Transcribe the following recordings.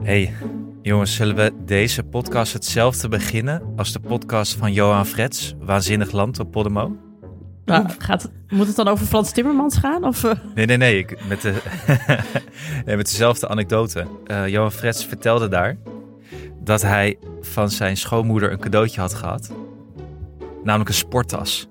Hey, jongens, zullen we deze podcast hetzelfde beginnen als de podcast van Johan Frets, Waanzinnig Land op Podimo? Nou, moet het dan over Frans Timmermans gaan? Of, Nee, met dezelfde anekdote. Johan Frets vertelde daar dat hij van zijn schoonmoeder een cadeautje had gehad. Namelijk een sporttas.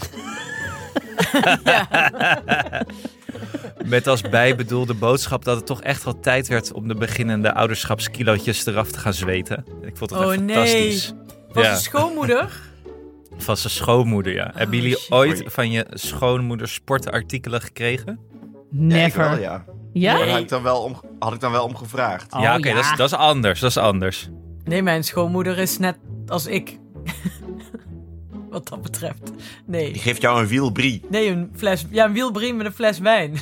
Met als bijbedoelde boodschap dat het toch echt wel tijd werd om de beginnende ouderschapskilootjes eraf te gaan zweten. Ik vond het echt fantastisch. Was een schoonmoeder? Van zijn schoonmoeder, ja. Hebben jullie ooit van je schoonmoeder sportartikelen gekregen? Never. Ja, ik wel, ja. Ja? Daar had ik dan wel om gevraagd. Oh, ja, oké, ja. dat is anders. Nee, mijn schoonmoeder is net als ik. Wat dat betreft. Die Nee, geeft jou een wielbrie. een wielbrie met een fles wijn.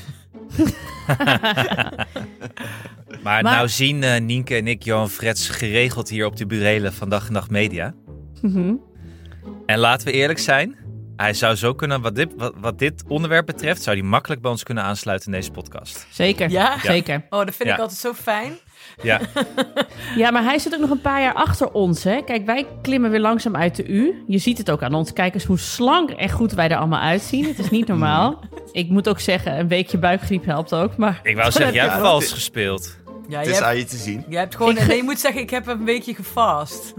Maar nou zien Nienke en ik Johan Frets geregeld hier op de burelen van Dag en Nacht Media. Mhm. En laten we eerlijk zijn, hij zou zo kunnen, wat dit onderwerp betreft, zou hij makkelijk bij ons kunnen aansluiten in deze podcast. Zeker. Ja? Zeker. Oh, dat vind ik altijd zo fijn. Ja, Ja, maar hij zit ook nog een paar jaar achter ons, hè. Kijk, wij klimmen weer langzaam uit de U. Je ziet het ook aan ons. Kijk eens hoe slank en goed wij er allemaal uitzien. Het is niet normaal. Ik moet ook zeggen, een weekje buikgriep helpt ook, maar... ik wou zeggen, jij hebt Ja, vals dat- gespeeld. Ja, Het je is hebt, aan je te zien. je hebt gewoon... Nee, je moet zeggen, ik heb een weekje gefast.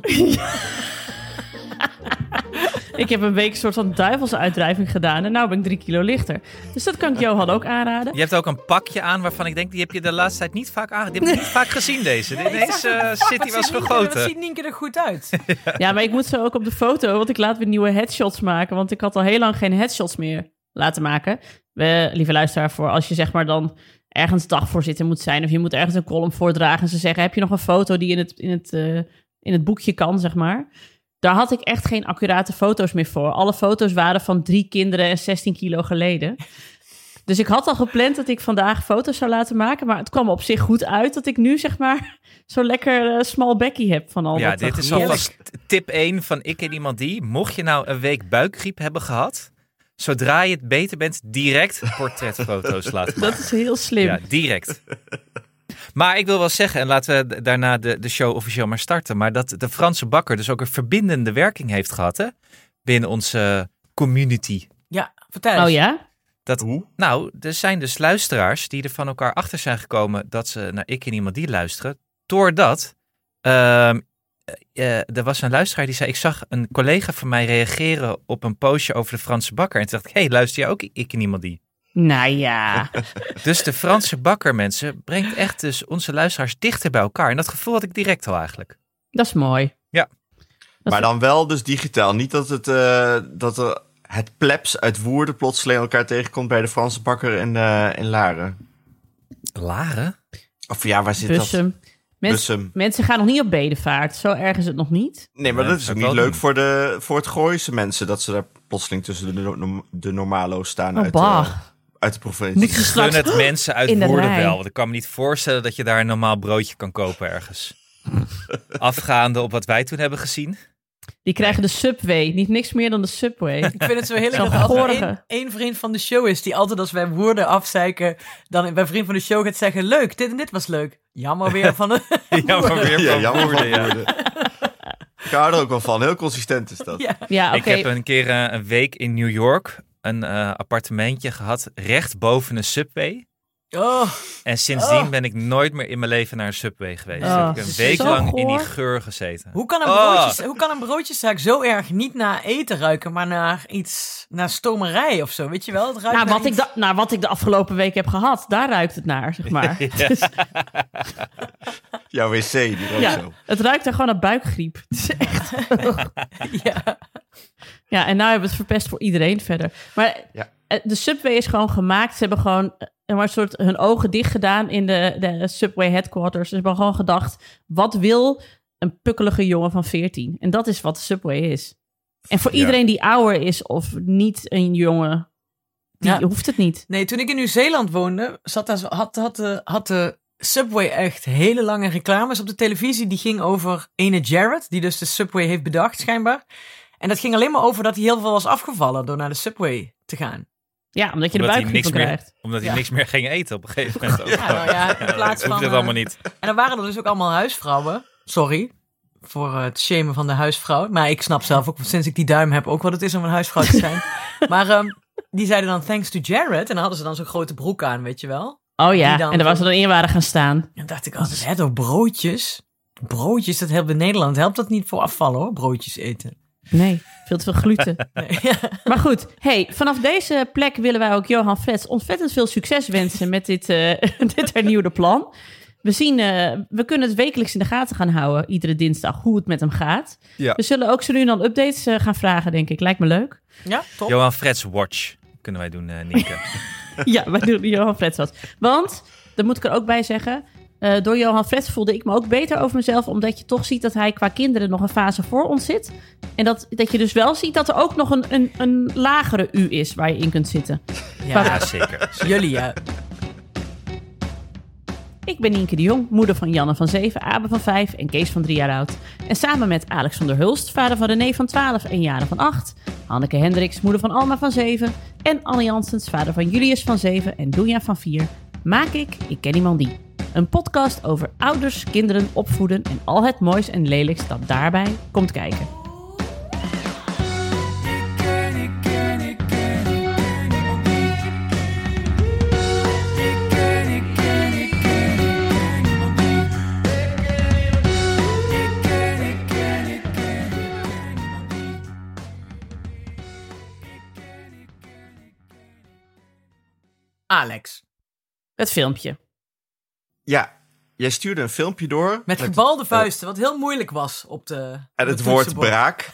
Ik heb een week een soort van duivelsuitdrijving gedaan en nou ben ik 3 kilo lichter. Dus dat kan ik Johan ook aanraden. Je hebt ook een pakje aan waarvan ik denk, die heb je de laatste tijd niet vaak aan. Die heb je niet vaak gezien, deze. Deze City was Dat gegoten. ziet Nienke er goed uit. Ja, maar ik moet zo ook op de foto, want ik laat weer nieuwe headshots maken. Want ik had al heel lang geen headshots meer laten maken. Lieve luisteraar, voor als je zeg maar dan ergens dagvoorzitter moet zijn of je moet ergens een column voordragen en ze zeggen, heb je nog een foto die in het boekje kan, zeg maar. Daar had ik echt geen accurate foto's meer voor. Alle foto's waren van 3 kinderen en 16 kilo geleden. Dus ik had al gepland dat ik vandaag foto's zou laten maken. Maar het kwam op zich goed uit dat ik nu zeg maar zo lekker small bekkie heb van al Ja, dat dit is gevoel. alvast tip 1 van ik en iemand die. Mocht je nou een week buikgriep hebben gehad, zodra je het beter bent, direct portretfoto's laten maken. Dat is heel slim. Ja, direct. Maar ik wil wel zeggen, en laten we daarna de show officieel maar starten, maar dat de Franse bakker dus ook een verbindende werking heeft gehad, hè, binnen onze community. Ja, vertel eens. Oh ja? Hoe? Nou, er zijn dus luisteraars die er van elkaar achter zijn gekomen dat ze naar ik en iemand die luisteren, doordat er was een luisteraar die zei, ik zag een collega van mij reageren op een postje over de Franse bakker. En toen dacht ik, hey, luister jij ook ik en iemand die? Nou ja. Dus de Franse bakker, mensen, brengt echt dus onze luisteraars dichter bij elkaar. En dat gevoel had ik direct al eigenlijk. Dat is mooi. Ja. Dat Maar dan wel dus digitaal. Niet dat het plebs uit Woerden plotseling elkaar tegenkomt bij de Franse bakker in Laren. Laren? Of ja, waar zit dat? Bussum. Bussum. Mensen gaan nog niet op bedevaart. Zo erg is het nog niet. Nee, maar Nee, dat is dat ook zou niet ik wel leuk voor het Gooise mensen. Dat ze daar plotseling tussen de normalo's staan Oh, uit, bah. uit de provincie. Moet je Gun straks het mensen uit in de Woerden rij. wel. Want ik kan me niet voorstellen dat je daar een normaal broodje kan kopen ergens. Afgaande op wat wij toen hebben gezien. Die krijgen de Subway. Niet niks meer dan de Subway. Ik vind het zo heerlijk Zo'n dat er altijd gorige. één vriend van de show is die altijd als wij woorden afzeiken, dan bij vriend van de show gaat zeggen, leuk, dit en dit was leuk. Jammer weer van de... Jammer weer Ja, van jammer Woerden, van ja. Woerden. Ik hou er ook wel van. Heel consistent is dat. Ja. Ja, oké. Ik heb een keer een week in New York een appartementje gehad recht boven een Subway. Oh, En sindsdien ben ik nooit meer in mijn leven naar een Subway geweest. Oh, Heb ik een is week zo lang in die goor. geur gezeten. hoe kan een broodjeszaak zo erg niet naar eten ruiken, maar naar stomerij of zo, weet je wel? Het ruikt naar Wat ik de afgelopen week heb gehad, daar ruikt het naar, zeg maar. Dus, Jouw wc, die ook ja, zo. het ruikt er gewoon naar buikgriep. Het is echt... Ja. Ja, en nou hebben we het verpest voor iedereen verder. Maar Ja. de Subway is gewoon gemaakt. Ze hebben gewoon een soort hun ogen dicht gedaan in de Subway headquarters. Ze hebben gewoon gedacht, wat wil een pukkelige jongen van 14? En dat is wat de Subway is. En voor Ja. iedereen die ouder is of niet een jongen, die Ja. hoeft het niet. Nee, toen ik in Nieuw-Zeeland woonde, had de Subway echt hele lange reclames op de televisie. Die ging over ene Jared, die dus de Subway heeft bedacht schijnbaar. En dat ging alleen maar over dat hij heel veel was afgevallen door naar de Subway te gaan. Ja, omdat je de Omdat hij buikgriep van krijgt. Omdat hij niks meer ging eten op een gegeven moment. Ook. Ja, nou ja, in plaats van... Hoeft het allemaal niet. En dan waren er dus ook allemaal huisvrouwen. Sorry voor het shamen van de huisvrouw. Maar ik snap zelf ook, sinds ik die duim heb, ook wat het is om een huisvrouw te zijn. Maar die zeiden dan thanks to Jared. En dan hadden ze dan zo'n grote broek aan, weet je wel. Oh ja, dan en daar was ze dan in waren gaan staan. En dan dacht ik altijd, hè, door broodjes. Broodjes, dat helpt in Nederland. Helpt dat niet voor afvallen hoor, broodjes eten. Nee, veel te veel gluten. Nee. Maar goed, vanaf deze plek willen wij ook Johan Frets ontzettend veel succes wensen met dit hernieuwde plan. We kunnen het wekelijks in de gaten gaan houden, iedere dinsdag, hoe het met hem gaat. Ja. We zullen ook zo nu en dan updates gaan vragen, denk ik. Lijkt me leuk. Ja, top. Johan Frets Watch kunnen wij doen, Nienke. Ja, wij doen Johan Frets wat. Want, dat moet ik er ook bij zeggen, door Johan Frets voelde ik me ook beter over mezelf, omdat je toch ziet dat hij qua kinderen nog een fase voor ons zit. En dat je dus wel ziet dat er ook nog een lagere U is waar je in kunt zitten. Ja, zeker. Jullie, ja. Ik ben Nienke de Jong, moeder van Janne van 7, Abe van 5 en Kees van 3 jaar oud. En samen met Alexander Hulst, vader van René van 12 en Jaren van 8... Hanneke Hendricks, moeder van Alma van 7... en Anne Janssens, vader van Julius van 7 en Doenja van 4... maak Ik Ken Iemand Die. Een podcast over ouders, kinderen, opvoeden en al het moois en lelijks dat daarbij komt kijken. Alex. Het filmpje. Ja, jij stuurde een filmpje door. Met gebalde vuisten, wat heel moeilijk was op de... En het woord braak.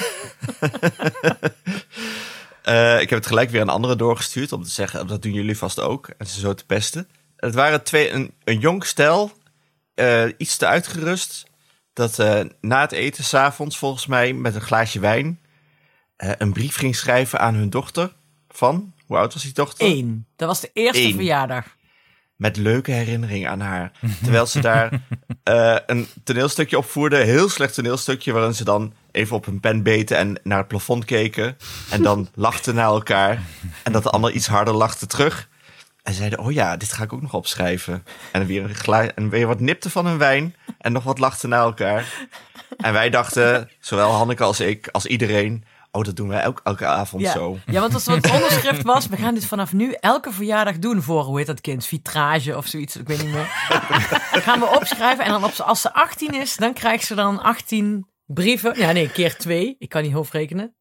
Ik heb het gelijk weer aan anderen doorgestuurd om te zeggen, dat doen jullie vast ook. En ze zo te pesten. Het waren een jong stel, iets te uitgerust. Dat na het eten, 's avonds volgens mij, met een glaasje wijn, een brief ging schrijven aan hun dochter van... Hoe oud was die dochter? 1. Dat was de eerste 1. verjaardag. Met leuke herinneringen aan haar. Terwijl ze daar een toneelstukje opvoerde. Een heel slecht toneelstukje. Waarin ze dan even op hun pen beten en naar het plafond keken. En dan lachten naar elkaar. En dat de ander iets harder lachte terug. En zeiden, oh ja, dit ga ik ook nog opschrijven. En weer wat nipte van hun wijn. En nog wat lachten naar elkaar. En wij dachten, zowel Hanneke als ik, als iedereen... Oh, dat doen wij elke avond zo. Ja, want als het onderschrift was, we gaan dit vanaf nu elke verjaardag doen voor, hoe heet dat kind? Vitrage of zoiets, ik weet niet meer. Dan gaan we opschrijven en dan als ze 18 is, dan krijgt ze dan 18 brieven. Ja, nee, keer 2. Ik kan niet hoofdrekenen.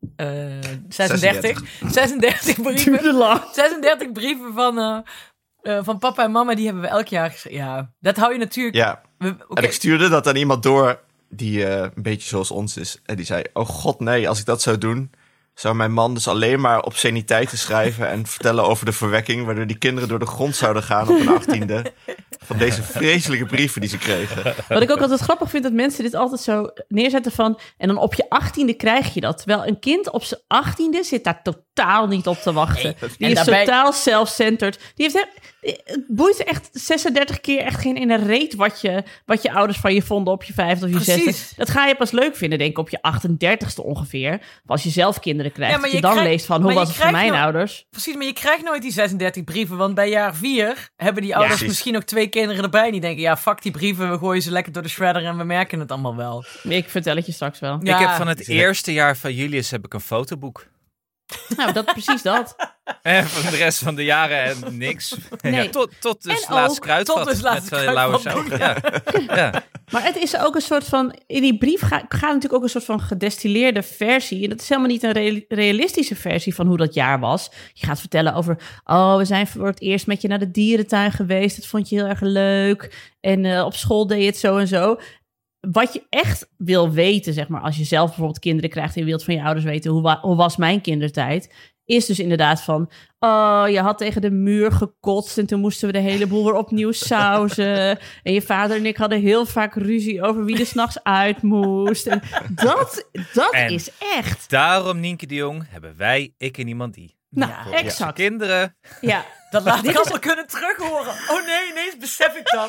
36 brieven. 36 brieven van papa en mama, die hebben we elk jaar geschreven. Ja, dat hou je natuurlijk... Ja, En ik stuurde dat aan iemand door... die een beetje zoals ons is. En die zei, oh god nee, als ik dat zou doen... zou mijn man dus alleen maar obsceniteiten schrijven... en vertellen over de verwekking... waardoor die kinderen door de grond zouden gaan op hun 18e... van deze vreselijke brieven die ze kregen. Wat ik ook altijd grappig vind, dat mensen dit altijd zo neerzetten van... en dan op je 18e krijg je dat. Terwijl een kind op zijn 18e zit daar totaal niet op te wachten. Nee, die is totaal self-centered. Het boeit ze echt 36 keer echt geen ene reet wat je ouders van je vonden op je 5e of je 6e. Dat ga je pas leuk vinden, denk ik, op je 38ste ongeveer. Of als je zelf kinderen krijgt. Ja, dat je dan leest van, hoe was het voor mijn ouders? Precies, maar je krijgt nooit die 36 brieven. Want bij jaar 4 hebben die ouders misschien nog 2 kinderen erbij. En die denken, ja, fuck die brieven. We gooien ze lekker door de shredder en we merken het allemaal wel. Ik vertel het je straks wel. Ja. Ik heb van het eerste jaar van Julius heb ik een fotoboek. Nou, precies dat. En van de rest van de jaren niks. Nee. Ja, tot dus laatst kruidvat. Tot dus laatst kruidvat. Ja. Maar het is ook een soort van... In die brief gaat natuurlijk ook een soort van gedestilleerde versie. En dat is helemaal niet een realistische versie van hoe dat jaar was. Je gaat vertellen over... Oh, we zijn voor het eerst met je naar de dierentuin geweest. Dat vond je heel erg leuk. En op school deed je het zo en zo. Wat je echt wil weten, zeg maar, als je zelf bijvoorbeeld kinderen krijgt en je wilt van je ouders weten, hoe was mijn kindertijd, is dus inderdaad van, oh, je had tegen de muur gekotst en toen moesten we de hele boel weer opnieuw sausen. En je vader en ik hadden heel vaak ruzie over wie er 's nachts uit moest. En dat is echt. Daarom, Nienke de Jong, hebben wij Ik en Iemand Die. Nou, exact. Kinderen. Ja. Dat laat ik allemaal kunnen terughoren. Oh nee, ineens besef ik dat.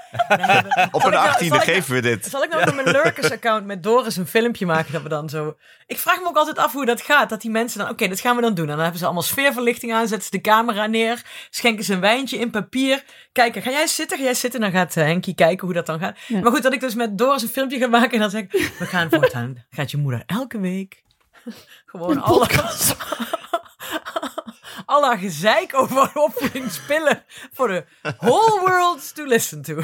Op Zal een ik 18e nou- geven we dit. Zal ik nou op mijn Lurkers-account met Doris een filmpje maken dat we dan zo... Ik vraag me ook altijd af hoe dat gaat. Dat die mensen dan... Oké, dat gaan we dan doen. En dan hebben ze allemaal sfeerverlichting aan. Zetten ze de camera neer. Schenken ze een wijntje in papier. Kijken, ga jij zitten? Dan gaat Henkie kijken hoe dat dan gaat. Ja. Maar goed, dat ik dus met Doris een filmpje ga maken. En dan zeg ik... We gaan voortaan. Gaat je moeder elke week... Gewoon alle gezeik over opvoedingspillen voor de whole world to listen to.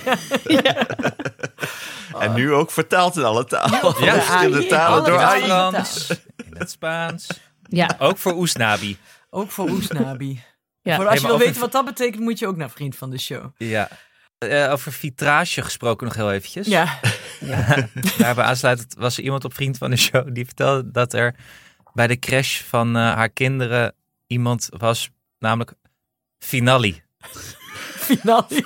En nu ook vertaald in alle talen. Ja, Verschillende talen alle door In het talen. AI. Frans, in het Spaans. Ja, Ook voor Oesnabi. Ook voor Oesnabi. ja. Voor als je maar wil over- weten wat dat betekent, moet je ook naar Vriend van de Show. Ja. Over vitrage gesproken nog heel eventjes. Ja. Daarbij aansluitend was er iemand op Vriend van de Show die vertelde dat er bij de crash van haar kinderen iemand was, namelijk Finali. Finale.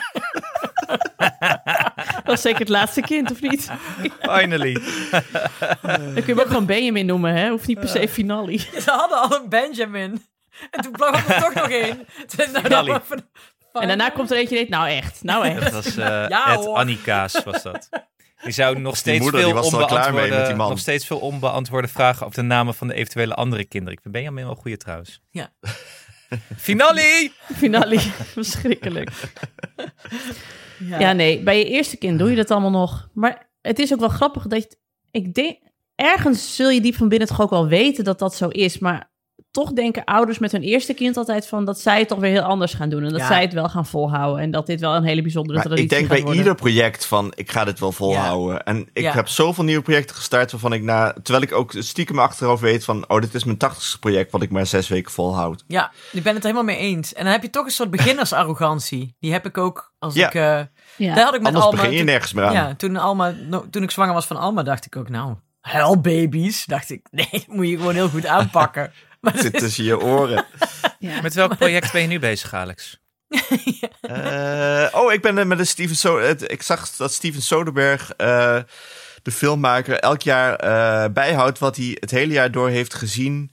Dat was zeker het laatste kind, of niet? Finally. Dan kun je hem ook gewoon Benjamin noemen, hè? Hoeft niet per se Finale. Ze hadden al een Benjamin. En toen kwam er toch nog één. Finale. En daarna komt er eentje die heet, nou echt. Dat was Ja, Ed hoor. Annika's was dat. Die zou nog steeds, moeder, die veel was er al klaar mee met die man. nog steeds veel onbeantwoorde vragen over de namen van de eventuele andere kinderen. Ik vind Benjamin wel goeie trouwens. Ja. Finale! Finale, verschrikkelijk. Ja, nee, bij je eerste kind doe je dat allemaal nog. Maar het is ook wel grappig dat ik denk, ergens zul je diep van binnen toch ook wel weten dat dat zo is. Maar toch denken ouders met hun eerste kind altijd van dat zij het toch weer heel anders gaan doen. En dat Ja. zij het wel gaan volhouden. En dat dit wel een hele bijzondere Maar traditie ik denk gaat bij worden. ieder project van, ik ga dit wel volhouden. En ik heb zoveel nieuwe projecten gestart waarvan ik terwijl ik ook stiekem achteraf weet van, oh, dit is mijn 80ste project wat ik maar 6 weken volhoud. Ja, ik ben het helemaal mee eens. En dan heb je toch een soort beginnersarrogantie. Die heb ik ook als Ja. ik... Ja. Daar had ik met Anders Alma... begin je toen- nergens meer aan. Ja, toen ik zwanger was van Alma, dacht ik ook, nou, baby's. Dacht ik, nee, dat moet je gewoon heel goed aanpakken. Maar Het zit tussen je oren. Ja. Met welk project ben je nu bezig, Alex? Ik ben met een ik zag dat Steven Soderbergh, de filmmaker, elk jaar bijhoudt wat hij het hele jaar door heeft gezien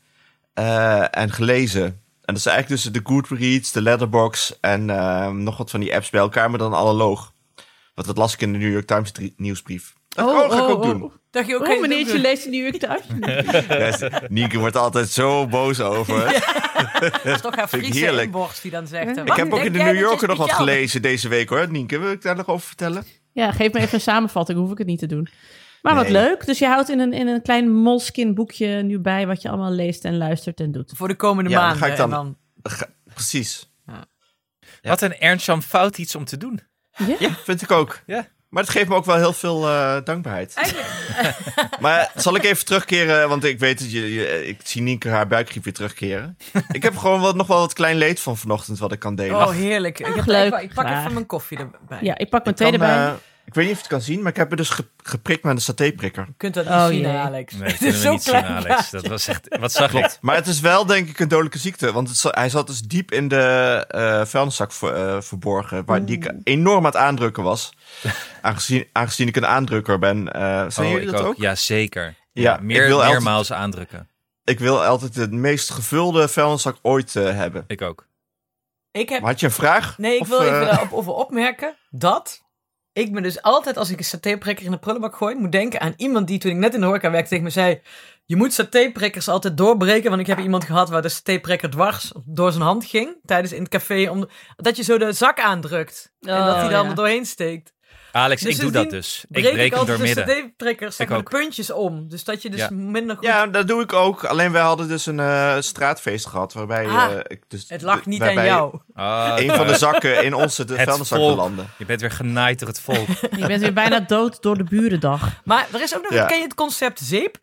en gelezen. En dat is eigenlijk dus de Goodreads, de Letterboxd en nog wat van die apps bij elkaar, maar dan analoog. Want dat las ik in de New York Times nieuwsbrief. Dat ga ik ook doen. dacht je ook, Oh, meneertje leest de New York Times. Ja, Nienke wordt altijd zo boos over. Dat is toch haar Vind ik Friese heerlijk. inborst die dan zegt. Ik heb ook in de New Yorker nog wat gelezen deze week hoor. Nienke, wil ik daar nog over vertellen? Ja, geef me even een samenvatting, hoef ik het niet te doen. Maar wat Nee. leuk. Dus je houdt in een klein Moleskine boekje nu bij wat je allemaal leest en luistert en doet. Voor de komende Ja, dan maanden. ga ik dan- En dan Precies. Ja. Wat een Ernst-Jan Fout iets om te doen. Ja, vind ik ook. Ja. Maar het geeft me ook wel heel veel dankbaarheid. eigenlijk... Maar zal ik even terugkeren, want ik weet dat ik zie Nienke haar buikgriep weer terugkeren. Ik heb gewoon nog wel wat klein leed van vanochtend wat ik kan delen. Oh, heerlijk. Ik leuk. pak Graag. even mijn koffie erbij. Ja, ik pak mijn Ik kan, tweede bij. ik weet niet of je het kan zien, maar ik heb er dus geprikt met een satéprikker. Je kunt dat niet Oh, zien, jee. Alex. Nee, Het dat is kunnen we zo niet zien, klein. Alex. Dat was echt... Wat zag ik? Maar het is wel denk ik een dodelijke ziekte, want hij zat dus diep in de vuilniszak verborgen, waar die ik enorm aan het aandrukken was. Aangezien ik een aandrukker ben. Zijn jullie ik dat ook? Ja, zeker. Ja, Ja, ik wil altijd- meermaals aandrukken. Ik wil altijd de meest gevulde vuilniszak ooit hebben. Ik ook. Ik heb... Maar had je een vraag? Nee, ik Of, wil even daarop over opmerken dat ik me dus altijd, als ik een satéprikker in de prullenbak gooi, moet denken aan iemand die toen ik net in de horeca werkte tegen me zei, je moet satéprikkers altijd doorbreken, want ik heb iemand gehad waar de satéprikker dwars door zijn hand ging, tijdens in het café, dat je zo de zak aandrukt en dat hij dan ja. er doorheen steekt. Alex, Dus ik doe dat sindsdien dus. Ik Breek breek hem altijd door de midden. satéprikkers, zeg Ik maar, de ook. puntjes om. Dus dat je dus Ja. minder goed... Ja, dat doe ik ook. Alleen wij hadden dus een straatfeest gehad, waarbij ik dus het lag niet aan waarbij jou. een van de zakken in onze vuilniszak volk. belandde. Je bent weer genaaid door het volk. Je bent weer bijna dood door de burendag. Maar er is ook nog, Ja. ken je het concept zeep?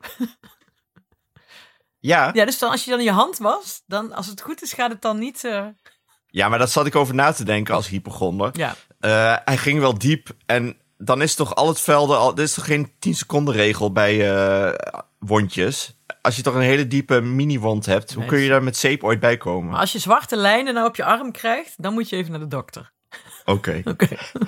Ja. Ja, dus dan, als je dan je hand wast, dan als het goed is, gaat het dan niet... Ja, maar dat zat ik over na te denken als hypochonder. Ja. Hij ging wel diep en dan is toch al het velden... Er is toch geen 10 seconden regel bij wondjes? Als je toch een hele diepe mini-wond hebt, hoe Nee. kun je daar met zeep ooit bij komen? Maar als je zwarte lijnen nou op je arm krijgt, dan moet je even naar de dokter. Oké, Oké.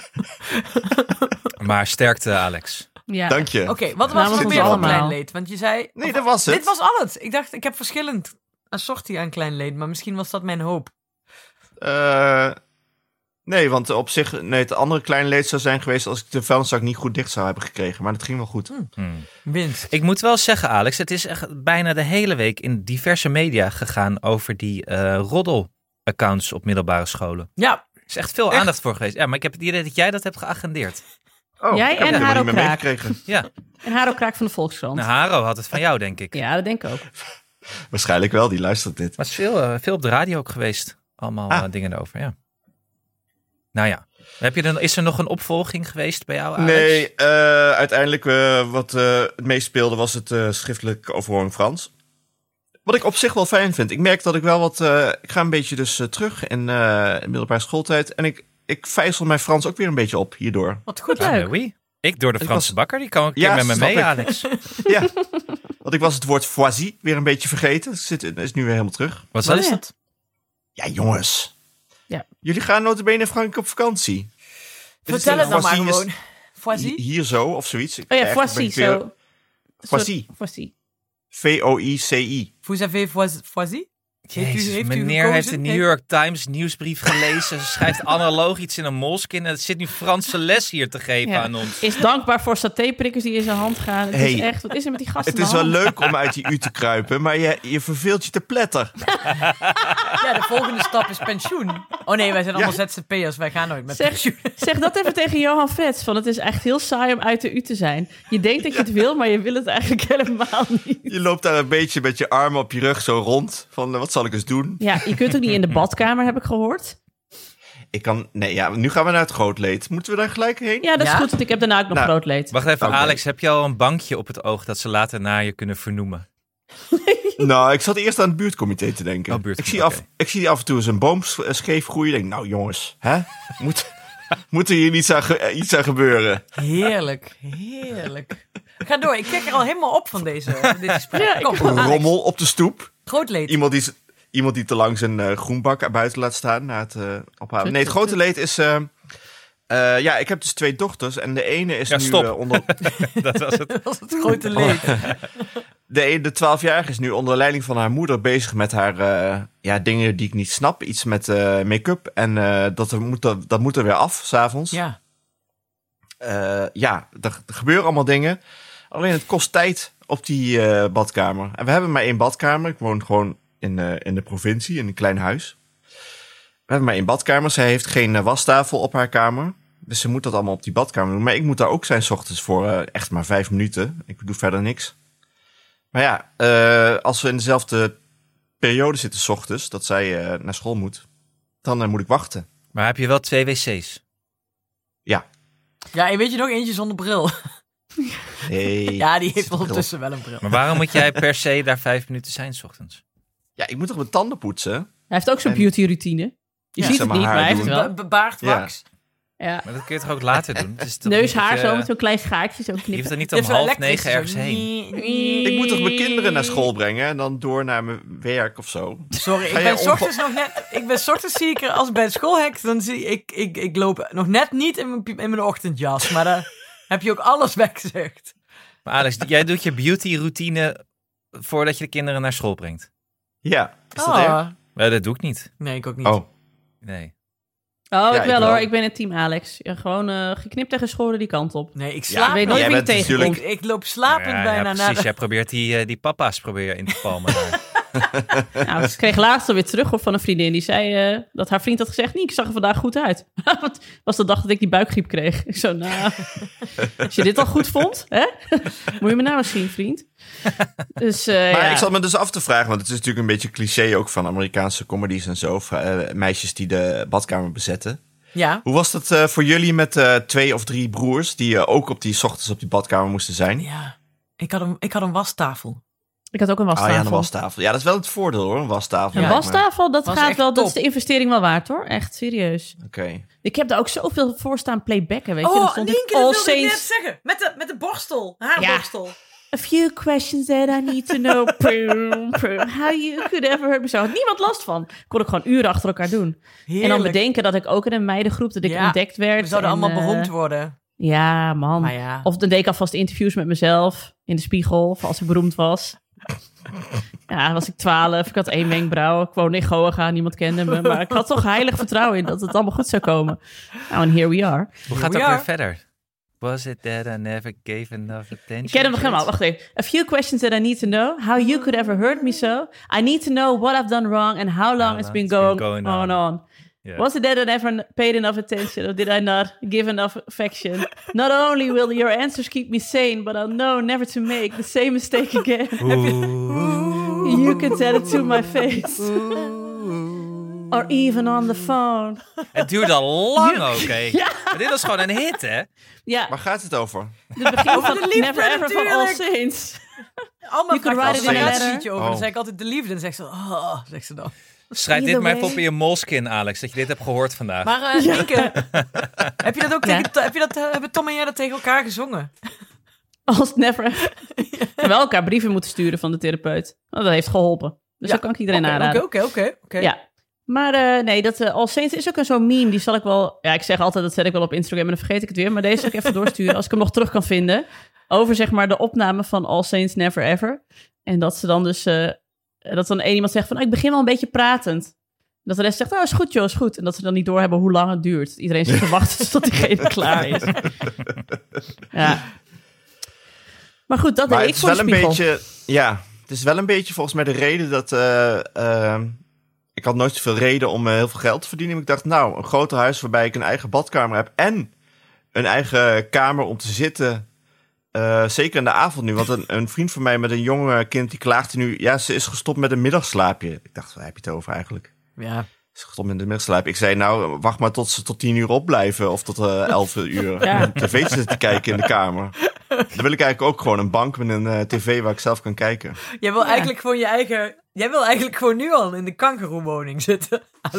Maar sterkte, Alex. Ja. dank je. Oké, wat was Namens er nog ons meer van allemaal. klein leed? Want je zei... Nee, dat was het. Dit was al het. Ik dacht, ik heb verschillend assortie aan klein leed, maar misschien was dat mijn hoop. Nee, want op zich het andere kleine leed zou zijn geweest als ik de vuilniszak niet goed dicht zou hebben gekregen. Maar dat ging wel goed. Winst. Ik moet wel zeggen, Alex, het is echt bijna de hele week in diverse media gegaan over die roddelaccounts op middelbare scholen. Ja, Er is echt veel aandacht voor geweest. Ja, maar ik heb het idee dat jij dat hebt geagendeerd. Oh, Jij ik heb en het helemaal Haro niet meer Kraak. meegekregen. Ja, En Haro Kraak van de Volkskrant. nou, Haro had het van jou, denk ik. Ja, dat denk ik ook. Waarschijnlijk wel, die luistert dit. Maar het is veel op de radio ook geweest. Allemaal dingen erover, ja. Nou ja. Is er nog een opvolging geweest bij jou, Alex? Nee, uiteindelijk wat het meest speelde was het schriftelijk overhoring Frans. Wat ik op zich wel fijn vind. Ik merk dat ik wel wat... ik ga een beetje dus terug in middelbare schooltijd. En ik vijzel mijn Frans ook weer een beetje op hierdoor. wat goed. Leuk. Ah, oui. Ik door de Ik Franse was- bakker, die kan een keer Ja, met me snap mee, ik. Alex. Ja, want ik was het woord foisie weer een beetje vergeten. Is nu weer helemaal terug. Wat Wat is is dat? het? Ja, jongens. Ja. Jullie gaan nota bene in Frankrijk op vakantie. Vertel het dan maar Foisie is gewoon. Foisie? Hier zo, of zoiets. Oh ja, Ergens ben Foisie. ik weer- Zo. Foisie. Foisie. Foici. Vous avez foisie? Jezus, u meneer gekozen? heeft de New York Times nieuwsbrief gelezen. Ze schrijft analoog iets in een molskin. En het zit nu Franse les hier te geven Ja. aan ons. Is dankbaar voor satéprikkers die in zijn hand gaan. Het is Hey. echt, wat is er met die gasten Het is aan wel de hand? leuk om uit die U te kruipen, maar je verveelt je te pletter. Ja, de volgende stap is pensioen. Oh nee, wij zijn allemaal ZZP'ers. Wij gaan nooit met Zeg, pensioen. zeg dat even tegen Johan Vets. Van het is echt heel saai om uit de U te zijn. Je denkt dat je het wil, maar je wil het eigenlijk helemaal niet. Je loopt daar een beetje met je armen op je rug zo rond. Van, wat zal ik eens doen? Ja, je kunt ook niet in de badkamer, heb ik gehoord. Nu gaan we naar het grootleed. Moeten we daar gelijk heen? Ja, dat is Ja? goed, want ik heb daarna ook nog Nou, groot leed. Wacht even, Oké. Alex. Heb je al een bankje op het oog dat ze later naar je kunnen vernoemen? Nou, ik zat eerst aan het buurtcomité te denken. Oh, buurtcomité, Ik zie af en toe eens een boom scheef groeien. Ik denk, nou jongens, hè? Moet er hier iets aan gebeuren? Heerlijk, heerlijk. Ga door, ik kijk er al helemaal op van dit gesprek. Ja, ik Kom, ook. Alex. Rommel op de stoep. Groot leed. Iemand die te lang zijn groenbak buiten laat staan na het ophalen. Nee, het grote leed is... ik heb dus 2 dochters. En de ene is Ja, nu stop. onder... Dat was het. Dat was het grote leed. De 12-jarige is nu onder leiding van haar moeder bezig met haar dingen die ik niet snap. Iets met make-up. En dat moet er weer af, s'avonds. Ja. Er gebeuren allemaal dingen. Alleen het kost tijd op die badkamer. En we hebben maar 1 badkamer. Ik woon gewoon in de provincie, in een klein huis. We hebben maar 1 badkamer. Zij heeft geen wastafel op haar kamer. Dus ze moet dat allemaal op die badkamer doen. Maar ik moet daar ook zijn 's ochtends voor echt maar 5 minuten. Ik doe verder niks. Maar ja, als we in dezelfde periode zitten 's ochtends, dat zij naar school moet, dan moet ik wachten. Maar heb je wel 2 wc's? Ja. Ja, en weet je nog eentje zonder bril? Hey. Ja, die heeft ondertussen wel een bril. Maar waarom moet jij per se daar 5 minuten zijn 's ochtends? Ja, ik moet toch mijn tanden poetsen? Hij heeft ook zo'n En- beauty routine. Je Ja, ziet zeg het maar niet, maar haar hij heeft doen. het wel. Baard, wax. Ja. Maar dat kun je toch ook later doen? Het is toch Neus, niet dat haar je- zo met zo'n klein gaatje zo Je hoeft knippen. er niet Je om hebt zo'n 8:30 elektrische ergens zo- heen. Ik moet toch mijn kinderen naar school brengen en dan door naar mijn werk of zo. Sorry, Ga ik jij ben 's ochtends nog net... Ik ben 's ochtends zie ik er als bij het schoolhek, dan zie ik loop nog net niet in mijn ochtendjas. Maar daar heb je ook alles weggezegd. Maar Alex, jij doet je beauty routine voordat je de kinderen naar school brengt. Ja, is dat erg? Maar dat doe ik niet. Nee, ik ook niet. Oh, Nee. Oh, Ja, ik ik wel wel. hoor. Ik ben het team Alex. Ja, geknipt en geschoren die kant op. Nee, ik Ik slaap. weet nooit jij wie je bent natuurlijk- tegenkomt. Ik loop slapend Ja, bijna precies. naar de... Jij probeert die papa's in te palmen. daar. Nou, ze kreeg laatst alweer terug van een vriendin. Die zei dat haar vriend had gezegd... Nee, ik zag er vandaag goed uit. Het was de dag dat ik die buikgriep kreeg. Ik zo, nou... Als je dit al goed vond, hè? Moet je me nou eens zien, vriend. Dus, maar ja. ik zat me dus af te vragen, want het is natuurlijk een beetje cliché ook van Amerikaanse comedies en zo. Meisjes die de badkamer bezetten. Ja. Hoe was dat voor jullie met 2 of 3 broers die ook op die 's ochtends op die badkamer moesten zijn? Ja. Ik had een wastafel. Ik had ook een wastafel. Oh ja, een wastafel. Ja, dat is wel het voordeel hoor, een wastafel. Een lijkt me. wastafel, dat Was gaat echt wel... Dat is top. de investering wel waard, hoor. Echt, serieus. Oké. Ik heb daar ook zoveel voor staan playbacken, weet je. Dan Oh, stond Nienke, All dat wilde ik net Saints... zeggen. Met de borstel. Haarborstel. A few questions that I need to know. How you could ever hurt me so. Had niemand last van. Kon ik gewoon uren achter elkaar doen. Heerlijk. En dan bedenken dat ik ook in een meidengroep dat ik Ja, ontdekt werd. We zouden En, allemaal beroemd worden. Ja, man. Maar ja. Of dan deed ik alvast interviews met mezelf in de spiegel, voor als ik beroemd was. Ja, was ik 12. Ik had 1 wenkbrauw. Ik woonde in Goa, niemand kende me. Maar ik had toch heilig vertrouwen in dat het allemaal goed zou komen. Nou, en here we are. Hoe gaat dat weer verder? Was it that I never gave enough attention? Ik ken hem nog helemaal. Wacht even. A few questions that I need to know. How you could ever hurt me so. I need to know what I've done wrong and how long it's been going on. Yeah. Was it that I never paid enough attention or did I not give enough affection? Not only will your answers keep me sane, but I'll know never to make the same mistake again. You can tell it to my face. Or even on the phone. Het duurde al lang ook, hè? Ja. Dit was gewoon een hit, hè? Ja. Waar gaat het over? Het begin van de liefde, Never Ever van All Saints. Allemaal vraagt er een liedje over. Dan zeg ik altijd de liefde. En zegt ze, zegt ze dan. Schrijf dit maar even op in je Moleskine, Alex, dat je dit hebt gehoord vandaag. Maar Nienke, heb je dat ook hebben Tom en jij dat tegen elkaar gezongen? Als Never Ever. We hebben elkaar brieven moeten sturen van de therapeut. Oh, dat heeft geholpen. Dus dat kan ik iedereen aanraden. Oké. Ja. Maar nee, dat All Saints is ook zo'n meme. Die zal ik wel... Ja, ik zeg altijd, dat zet ik wel op Instagram en dan vergeet ik het weer. Maar deze zal ik even doorsturen als ik hem nog terug kan vinden. Over zeg maar de opname van All Saints Never Ever. En dat ze dan dus... dat dan één iemand zegt van, ik begin wel een beetje pratend. Dat de rest zegt, is goed joh, is goed. En dat ze dan niet doorhebben hoe lang het duurt. Iedereen zit te wachten tot diegene klaar is. Ja. Maar goed, dat deed ik voor de spiegel. Het is wel een beetje volgens mij de reden dat... ik had nooit zoveel reden om heel veel geld te verdienen. Maar ik dacht, een groter huis waarbij ik een eigen badkamer heb... en een eigen kamer om te zitten... zeker in de avond nu, want een vriend van mij met een jong kind... die klaagde nu, ze is gestopt met een middagslaapje. Ik dacht, waar heb je het over eigenlijk? Ja. Ze is gestopt met een middagslaapje. Ik zei, wacht maar tot ze tot 10 uur opblijven... of tot 11 uur om tv zitten te kijken in de kamer. Dan wil ik eigenlijk ook gewoon een bank met een tv... waar ik zelf kan kijken. Jij wil eigenlijk gewoon Jij wil eigenlijk gewoon nu al in de kangoeroewoning zitten.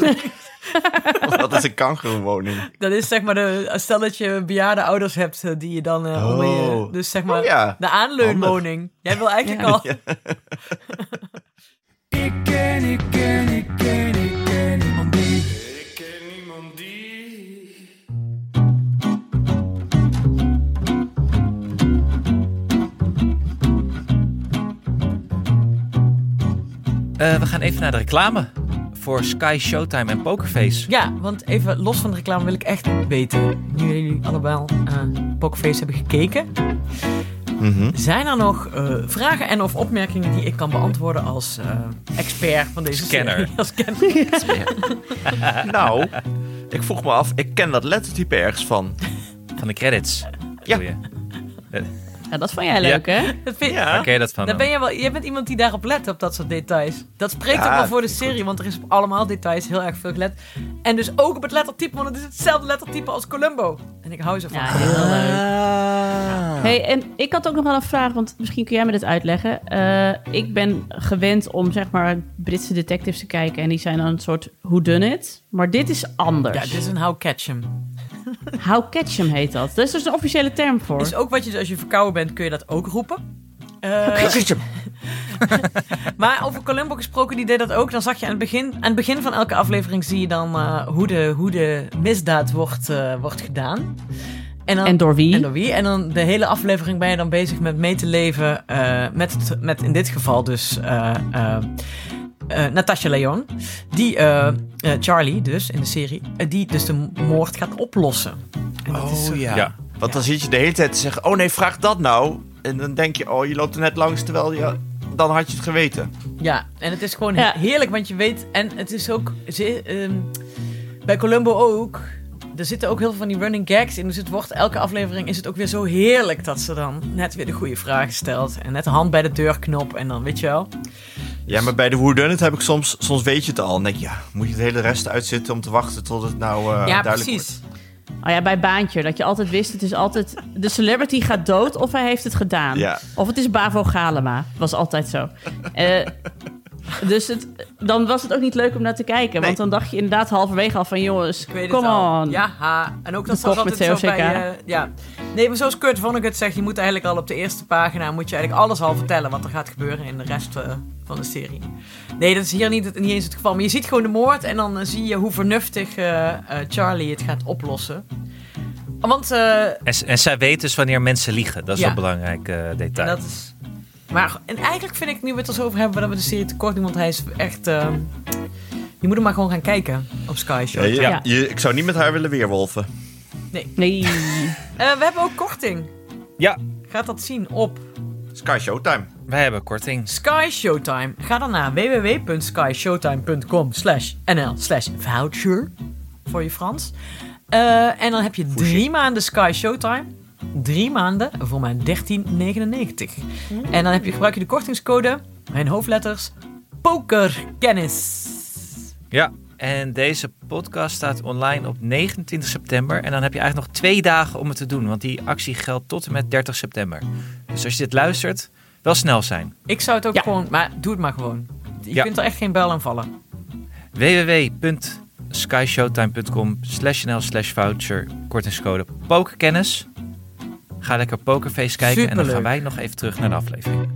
Dat is een kangoerowoning. Dat is zeg maar stel dat je bejaarde ouders hebt die je dan onder je... Dus zeg maar de aanleunwoning. Handig. Jij wil eigenlijk al... Ja. Ik ken niemand die. Ik ken niemand die. We gaan even naar de reclame voor Sky, Showtime en Pokerface. Ja, want even los van de reclame wil ik echt weten, nu jullie allemaal Pokerface hebben gekeken, zijn er nog vragen en of opmerkingen die ik kan beantwoorden als expert van deze scanner? Als scanner. Ik vroeg me af, ik ken dat lettertype ergens van. Van de credits. Ja. Ja, dat vond jij leuk, hè? Waar ken je dat van? Jij bent iemand die daarop let, op dat soort details. Dat spreekt ook wel voor de serie, want er is op allemaal details heel erg veel gelet. En dus ook op het lettertype, want het is hetzelfde lettertype als Columbo. En ik hou zo van. Ja, heel leuk. Hey, en ik had ook nog wel een vraag, want misschien kun jij me dit uitleggen. Ik ben gewend om, zeg maar, Britse detectives te kijken. En die zijn dan een soort whodunit. Maar dit is anders. Ja, dit is een How Catchem. How Catchem heet dat. Dat is dus een officiële term voor. Is ook wat je, als je verkouden bent, kun je dat ook roepen. Maar over Columbo gesproken, die deed dat ook. Dan zag je aan het begin van elke aflevering zie je dan hoe de misdaad wordt gedaan. En door wie? En dan de hele aflevering ben je dan bezig met mee te leven met in dit geval dus Natasha Lyonne, die Charlie dus in de serie, die dus de moord gaat oplossen. Ja. Want dan zit je de hele tijd te zeggen, oh nee, vraag dat nou. En dan denk je, je loopt er net langs, terwijl dan had je het geweten. Ja, en het is gewoon heerlijk, want je weet, en het is ook, bij Columbo ook, er zitten ook heel veel van die running gags in. Dus elke aflevering is het ook weer zo heerlijk dat ze dan net weer de goede vragen stelt. En net de hand bij de deurknop en dan, weet je wel. Ja, maar bij de whodunit heb ik soms weet je het al. En denk je, moet je de hele rest uitzitten om te wachten tot het duidelijk precies. wordt. Oh ja, bij Baantje, dat je altijd wist, het is altijd... De celebrity gaat dood of hij heeft het gedaan. Ja. Of het is Bavo Galema. Was altijd zo. Dus dan was het ook niet leuk om naar te kijken. Nee. Want dan dacht je inderdaad halverwege al van... jongens, come on. Ja, en ook dat was altijd zo bij... Nee, maar zoals Kurt Vonnegut zegt... je moet eigenlijk al op de eerste pagina... moet je eigenlijk alles al vertellen... wat er gaat gebeuren in de rest van de serie. Nee, dat is hier niet eens het geval. Maar je ziet gewoon de moord... en dan zie je hoe vernuftig Charlie het gaat oplossen. Want... En zij weet dus wanneer mensen liegen. Dat is een belangrijk detail. En dat is... Maar en eigenlijk vind ik, nu we het er zo over hebben, dat we de serie tekort doen, want hij is echt... je moet hem maar gewoon gaan kijken op Sky Show. Ja. Ik zou niet met haar willen weerwolven. Nee. We hebben ook korting. Ja, Gaat dat zien op Sky Showtime. wij hebben korting. Sky Showtime. Ga dan naar www.skyshowtime.com/nl/voucher voor je Frans. En dan heb je 3 maanden Sky Showtime. 3 maanden voor maar $13,99. En dan gebruik je de kortingscode, mijn hoofdletters, pokerkennis. Ja, en deze podcast staat online op 29 september. En dan heb je eigenlijk nog 2 dagen om het te doen. Want die actie geldt tot en met 30 september. Dus als je dit luistert, wel snel zijn. Ik zou het ook gewoon, maar doe het maar gewoon. Je kunt er echt geen bel aan vallen. www.skyshowtime.com/nl/voucher, kortingscode pokerkennis. Ga lekker Pokerface kijken. En dan Superleuk. gaan wij nog even terug naar de aflevering.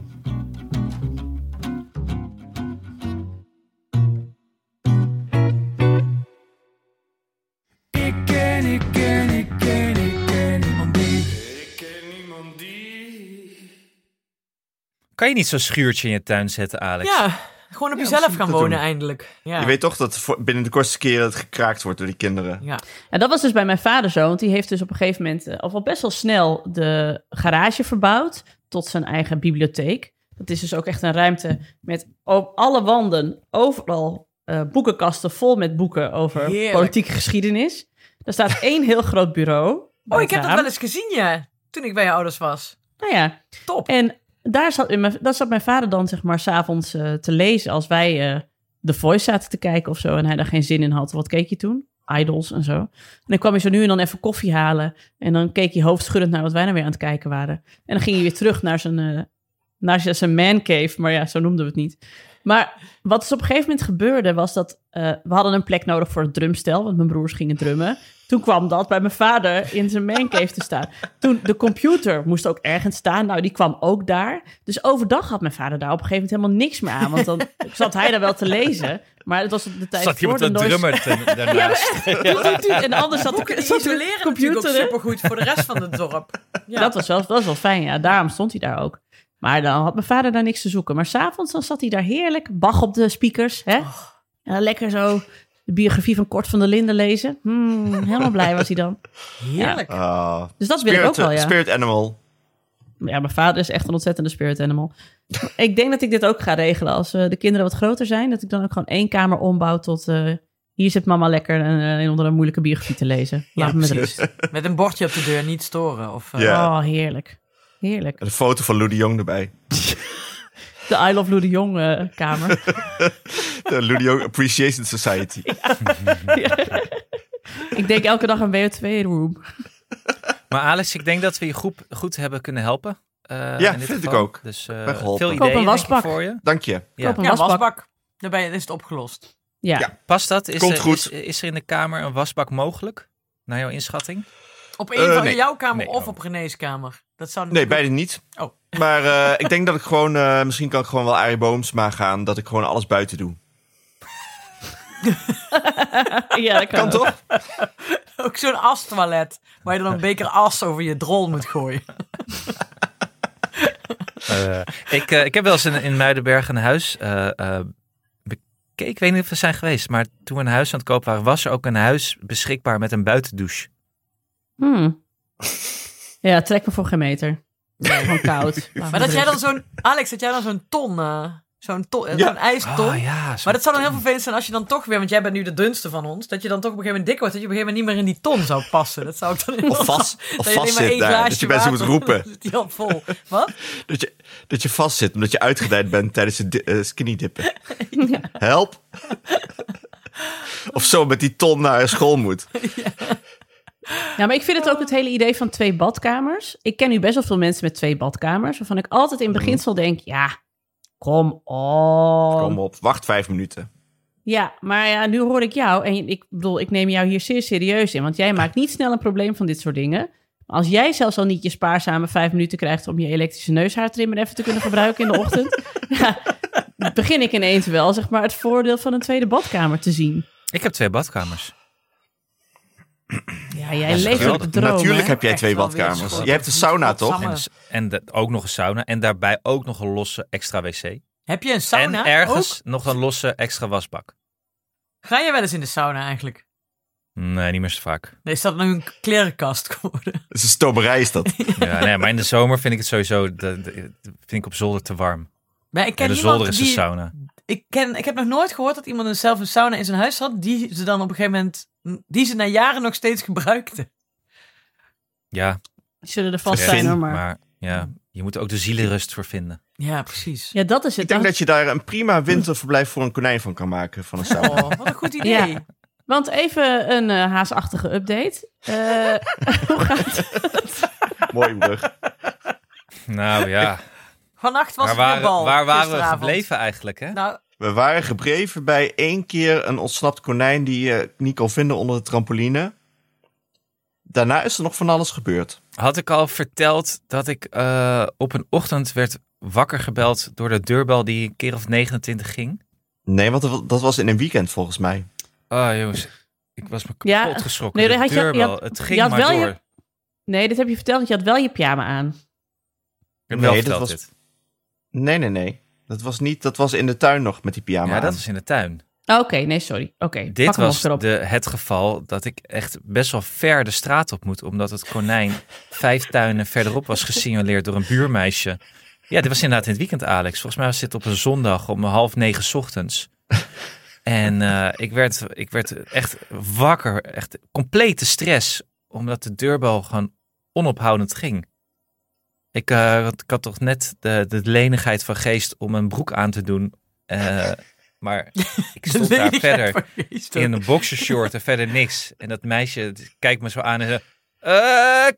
Kan je niet zo'n schuurtje in je tuin zetten, Alex? Ja, gewoon op jezelf misschien gaan dat wonen doen. eindelijk. Ja. Je weet toch dat binnen de kortste keren het gekraakt wordt door die kinderen. Ja. En dat was dus bij mijn vader zo, want die heeft dus op een gegeven moment al wel best wel snel de garage verbouwd tot zijn eigen bibliotheek. Dat is dus ook echt een ruimte met op alle wanden overal boekenkasten vol met boeken over Heerlijk. politieke geschiedenis. Er staat 1 heel groot bureau. bij Oh, het ik heb dat raam. wel eens gezien, ja. Toen ik bij je ouders was. Nou ja, Top. en daar zat mijn vader dan zeg maar 's avonds te lezen als wij The Voice zaten te kijken of zo en hij daar geen zin in had. Wat keek je toen? Idols en zo. En dan kwam hij zo nu en dan even koffie halen en dan keek hij hoofdschuddend naar wat wij nou weer aan het kijken waren. En dan ging hij weer terug naar zijn man cave, maar ja, zo noemden we het niet. Maar wat dus op een gegeven moment gebeurde was dat we hadden een plek nodig voor het drumstel, want mijn broers gingen drummen. Toen kwam dat bij mijn vader in zijn mancave te staan. Toen de computer moest ook ergens staan. Nou, die kwam ook daar. Dus overdag had mijn vader daar op een gegeven moment helemaal niks meer aan. Want dan zat hij daar wel te lezen. Maar het was de tijd Zat je voor met de een noise... drummer daarnaast? En anders zat Boeken de die isoleren natuurlijk ook computer... hè? supergoed voor de rest van het dorp. Ja. Dat was wel fijn, ja. Daarom stond hij daar ook. Maar dan had mijn vader daar niks te zoeken. Maar s'avonds dan zat hij daar heerlijk. Bach op de speakers, hè. En lekker zo de biografie van Kort van der Linden lezen. Helemaal blij was hij dan. Heerlijk. Dus dat wil ik ook wel, ja. Spirit animal. Ja, mijn vader is echt een ontzettende spirit animal. Ik denk dat ik dit ook ga regelen als de kinderen wat groter zijn. Dat ik dan ook gewoon 1 kamer ombouw tot... hier zit mama lekker een onder een moeilijke biografie te lezen. Laat me met rust. Met een bordje op de deur, niet storen. Of, Ja. Oh, heerlijk. Heerlijk. Een foto van Lou de Jong erbij. De I Love Lou de Jong kamer. De Lou de Jong Appreciation Society. Ik denk elke dag aan WO2-room. Maar Alex, ik denk dat we je groep goed hebben kunnen helpen. Ja, in dit vind ik geval. ook. Dus Ben geholpen. veel Koop een ideeën denk ik, wasbak. voor je. Dank je. Ja. Koop een Ja, wasbak. wasbak. Daarbij is het opgelost. Ja. Ja. Past dat? Komt goed. Is er in de kamer een wasbak mogelijk? Naar jouw inschatting? Op een van nee. jouw kamer Nee, of oh. op René's kamer. Dat zou Nee, natuurlijk- beide niet. Oh. Maar ik denk dat ik gewoon... misschien kan ik gewoon wel Arie Boomsma gaan. Dat ik gewoon alles buiten doe. Ja, dat Kan toch? Ook zo'n astoilet. Waar je dan een beker as over je drol moet gooien. Ik heb wel eens in Muidenberg een huis bekeken. Ik weet niet of we zijn geweest, maar toen we een huis aan het kopen waren, was er ook een huis beschikbaar met een buitendouche. Ja, trek me voor geen meter. Gewoon koud. Maar dat jij dan zo'n... Alex, dat jij dan zo'n ton... zo'n ijston. Oh ja, Maar dat zou dan heel vervelend zijn als je dan toch weer... Want jij bent nu de dunste van ons. Dat je dan toch op een gegeven moment dik wordt. Dat je op een gegeven moment niet meer in die ton zou passen. Dat zou ik dan Of vast, dat je alleen maar één zit daar. glaasje Dat je mensen moet water- roepen. Dan zit die al vol. Wat? Dat je vast zit omdat je uitgedijd bent tijdens het skinny dippen. Help. Of zo met die ton naar school moet. Ja, maar ik vind het ook het hele idee van 2 badkamers. Ik ken nu best wel veel mensen met 2 badkamers. Waarvan ik altijd in beginsel denk, ja, kom op. Kom op, wacht 5 minuten. Ja, maar ja, nu hoor ik jou. En ik bedoel, ik neem jou hier zeer serieus in. Want jij maakt niet snel een probleem van dit soort dingen. Maar als jij zelfs al niet je spaarzame 5 minuten krijgt om je elektrische neushaartrimmer even te kunnen gebruiken in de ochtend. Ja, begin ik ineens wel, zeg maar, het voordeel van een tweede badkamer te zien. Ik heb 2 badkamers. Ja, jij Ja, leeft op de droom, Natuurlijk hè? heb jij Echt 2 wel weer badkamers. schoon. Je hebt een sauna, toch? Godsamme. En ook nog een sauna. En daarbij ook nog een losse extra wc. Heb je een sauna en ergens ook? nog een losse extra wasbak. Ga je wel eens in de sauna eigenlijk? Nee, niet meer zo vaak. Nee, is dat nu een klerenkast geworden? Het is een stomerij, is dat. Ja, nee, maar in de zomer vind ik het sowieso... vind ik op zolder te warm. Maar ik En ken de iemand zolder is de die... sauna. Ik heb nog nooit gehoord dat iemand zelf een sauna in zijn huis had, die ze dan op een gegeven moment, die ze na jaren nog steeds gebruikte. Ja, Die zullen er vast Verzin, zijn, hoor, maar... maar ja, je moet er ook de zielenrust voor vinden. Ja, precies. Ja, dat is het. Ik denk dat je daar een prima winterverblijf voor een konijn van kan maken. Van een sauna. Oh, wat een goed idee. Ja. Want even een haasachtige update. Hoe gaat het? Mooie brug. Nou ja, Vannacht was waar het weer bal. waren we gisteravond. gebleven eigenlijk, hè? Nou, We waren gebleven bij 1 keer een ontsnapt konijn die je niet kon vinden onder de trampoline. Daarna is er nog van alles gebeurd. Had ik al verteld dat ik op een ochtend werd wakker gebeld door de deurbel die een keer of 29 ging? Nee, want dat was in een weekend volgens mij. Oh jongens, ik was me kapot Ja, geschrokken. nee, De had je- deurbel, het ging je had maar wel door. je- Nee, dit heb je verteld, want je had wel je pyjama aan. Ik heb wel Nee, dat verteld was- dit. Nee. Dat was in de tuin nog met die pyjama Ja, dat aan. was in de tuin. Oké, nee, sorry. Oké, Dit pak hem was erop. het geval dat ik echt best wel ver de straat op moet. Omdat het konijn 5 tuinen verderop was gesignaleerd door een buurmeisje. Ja, dit was inderdaad in het weekend, Alex. Volgens mij was dit op een zondag om 8:30 's ochtends. En ik werd echt wakker. Echt complete stress. Omdat de deurbel gewoon onophoudend ging. Ik had toch net de lenigheid van geest om een broek aan te doen. Maar ik stond daar verder in een boxershort en verder niks. En dat meisje kijkt me zo aan en zegt...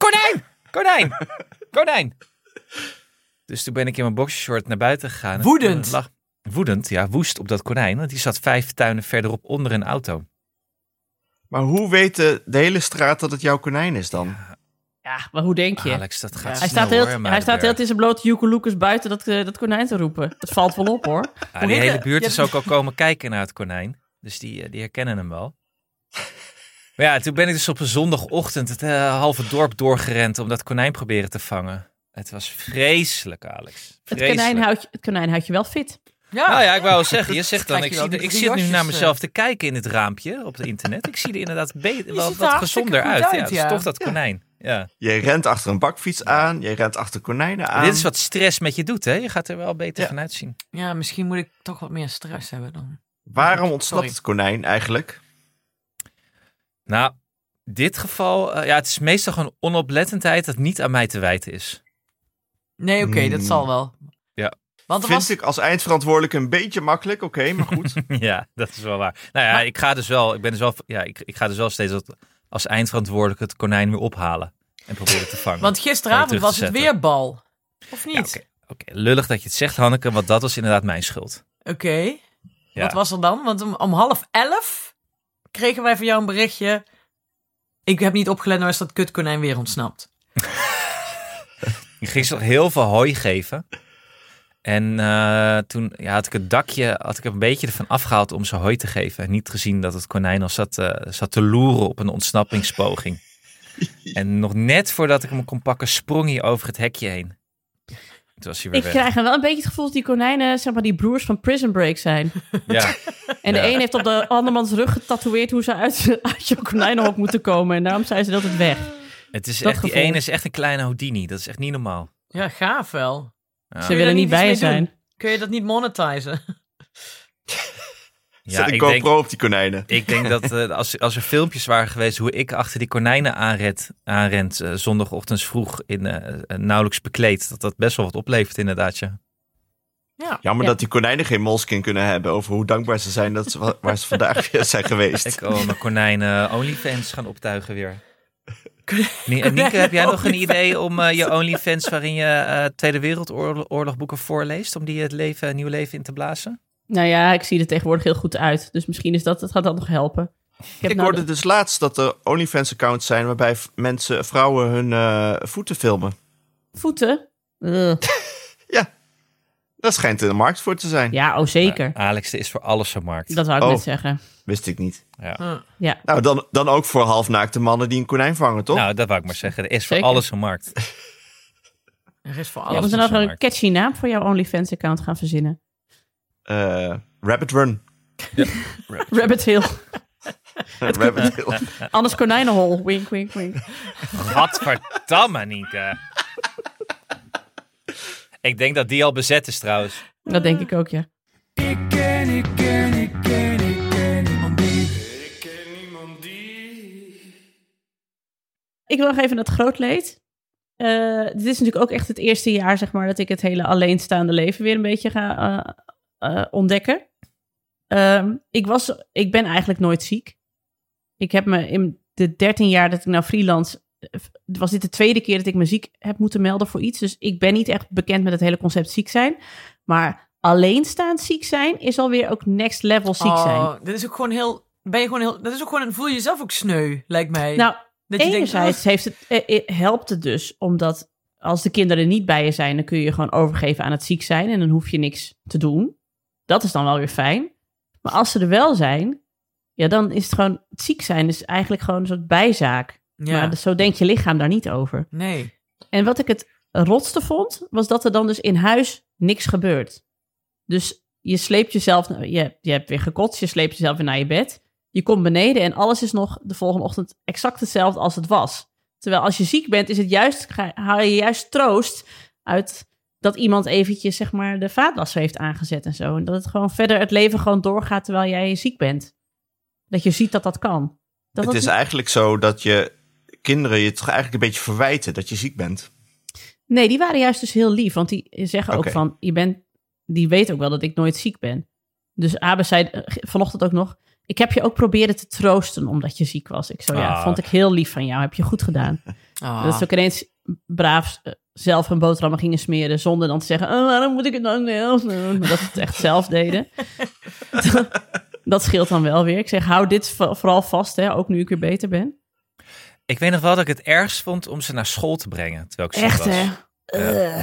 Konijn! Dus toen ben ik in mijn boxershort naar buiten gegaan. Woedend. Woedend, ja, woest op dat konijn. Want die zat 5 tuinen verderop onder een auto. Maar hoe weet de hele straat dat het jouw konijn is dan? Ja, maar hoe denk je? Alex, dat gaat Ja. Hij snel, staat heel hoor, in hij staat heel Muidenberg. in zijn blote Joekeloekes buiten dat konijn te roepen. Dat valt wel op, hoor. Ja, Hoe die heet hele het? buurt Je is hebt- ook al komen kijken naar het konijn. Dus die herkennen hem wel. Maar ja, toen ben ik dus op een zondagochtend het halve dorp doorgerend om dat konijn proberen te vangen. Het was vreselijk, Alex. Het Vreselijk. konijn houdt je wel fit. Ja. Nou ja, ik wou wel zeggen, je zegt dan, Krijg je wel die ik drie zit nu jasjes, naar mezelf te kijken in het raampje op het internet. Ik zie er inderdaad wel ziet er wat hartstikke gezonder goed uit. uit, Ja, het is ja. toch dat konijn. Ja. Je rent achter een bakfiets aan, je rent achter konijnen aan. Dit is wat stress met je doet, hè? Je gaat er wel beter Ja. van uitzien. Ja, misschien moet ik toch wat meer stress hebben dan. Waarom ontsnapt Sorry. het konijn eigenlijk? Nou, dit geval, ja, het is meestal gewoon onoplettendheid dat niet aan mij te wijten is. Nee, oké, dat zal wel. Ja. Want er Vind was... ik als eindverantwoordelijke een beetje makkelijk, oké, maar goed. Ja, dat is wel waar. Nou ja, Maar- ik ga dus wel, ik ga dus wel steeds als eindverantwoordelijke het konijn weer ophalen en proberen te vangen. Want gisteravond terug te was het zetten. weer bal. Of Ja, niet? oké, lullig dat je het zegt, Hanneke, want dat was inderdaad mijn schuld. Oké. Ja. Wat was er dan? Want om 10:30 kregen wij van jou een berichtje. Ik heb niet opgelet, nou is dat kutkonijn weer ontsnapt. Ik ging ze nog heel veel hooi geven. En toen had ik het dakje een beetje ervan afgehaald om ze hooi te geven. En niet gezien dat het konijn al zat te loeren op een ontsnappingspoging. En nog net voordat ik hem kon pakken, sprong hij over het hekje heen. Toen was hij weer Ik weg. krijg wel een beetje het gevoel dat die konijnen, zeg maar, die broers van Prison Break zijn. Ja. En de Ja. een heeft op de andermans rug getatoeëerd hoe ze uit je konijnenhok moeten komen. En daarom zijn ze altijd weg. Het is Dat echt, die gevoel. ene is echt een kleine Houdini. Dat is echt niet normaal. Ja, gaaf wel. Ja. Ze je willen daar niet niet iets bij je mee doen? zijn. Kun je dat niet monetizen? Ja, Zet een ik GoPro denk, op die konijnen. ik denk dat als er filmpjes waren geweest hoe ik achter die konijnen aanrent zondagochtends vroeg in nauwelijks bekleed, dat best wel wat oplevert inderdaad, ja. Ja. Jammer Ja. dat die konijnen geen molskin kunnen hebben over hoe dankbaar ze zijn dat waar ze vandaag weer zijn geweest. Ik wil mijn konijnen OnlyFans gaan optuigen weer. Nieke, heb jij nog een idee om je OnlyFans waarin je Tweede Wereldoorlog boeken voorleest, om die het nieuw leven in te blazen? Nou ja, ik zie er tegenwoordig heel goed uit. Dus misschien is dat gaat dat nog helpen. heb Ik nou hoorde dus laatst dat er OnlyFans-accounts zijn waarbij vrouwen hun voeten filmen. voeten. Ugh. Ja. Daar schijnt er een markt voor te zijn. Ja, zeker. Alex, er is voor alles een markt. Dat wou ik net zeggen. Wist ik niet. Ja. Ja. Nou, dan ook voor halfnaakte mannen die een konijn vangen, toch? Nou, dat wou ik maar zeggen. Er is Zeker. voor alles een markt. Er is voor Ja, alles. we is moeten nog een een catchy naam voor jouw OnlyFans-account gaan verzinnen. Rabbit Run. Rabbit Hill. Rabbit Hill. Anders konijnenhol. Wink, wink, wink. Gadverdamme, Nienke. Ik denk dat die al bezet is trouwens. Dat denk ik ook, ja. Ik ken niemand die. Ik wil nog even het grootleed. Dit is natuurlijk ook echt het eerste jaar, zeg maar, dat ik het hele alleenstaande leven weer een beetje ga ontdekken. Ik ben eigenlijk nooit ziek. Ik heb me in de 13 jaar dat ik nou freelance, was dit de tweede keer dat ik me ziek heb moeten melden voor iets. Dus ik ben niet echt bekend met het hele concept ziek zijn. Maar alleenstaand ziek zijn is alweer ook next level ziek zijn. Dat is ook gewoon heel... Dat is ook gewoon... Voel je jezelf ook sneu, lijkt mij. Nou, dat je enerzijds helpt het dus, omdat als de kinderen niet bij je zijn, dan kun je je gewoon overgeven aan het ziek zijn en dan hoef je niks te doen. Dat is dan wel weer fijn. Maar als ze er wel zijn, ja, dan is het gewoon, het ziek zijn is eigenlijk gewoon een soort bijzaak. Ja. Maar zo denkt je lichaam daar niet over. Nee. En wat ik het rotste vond, was dat er dan dus in huis niks gebeurt. Dus je sleept jezelf, je hebt weer gekotst, je sleept jezelf weer naar je bed. Je komt beneden en alles is nog de volgende ochtend exact hetzelfde als het was. Terwijl als je ziek bent, is het juist, haal je juist troost uit dat iemand eventjes, zeg maar, de vaatwasser heeft aangezet en zo. En dat het gewoon verder, het leven gewoon doorgaat terwijl jij ziek bent. Dat je ziet dat dat kan. Het is eigenlijk zo dat je kinderen je toch eigenlijk een beetje verwijten dat je ziek bent. Nee, die waren juist dus heel lief. Want die zeggen ook Oké. van, die weet ook wel dat ik nooit ziek ben. Dus Abe zei vanochtend ook nog, ik heb je ook proberen te troosten omdat je ziek was. Ik zo, ja, vond ik heel lief van jou. Heb je goed gedaan. Dat is ook ineens braaf zelf een boterhammen gingen smeren zonder dan te zeggen, waarom moet ik het dan zelf doen? Maar dat ze het echt zelf deden. Dat scheelt dan wel weer. Ik zeg, hou dit vooral vast, hè, ook nu ik weer beter ben. Ik weet nog wel dat ik het ergst vond om ze naar school te brengen, terwijl ik ziek Echt, was. hè?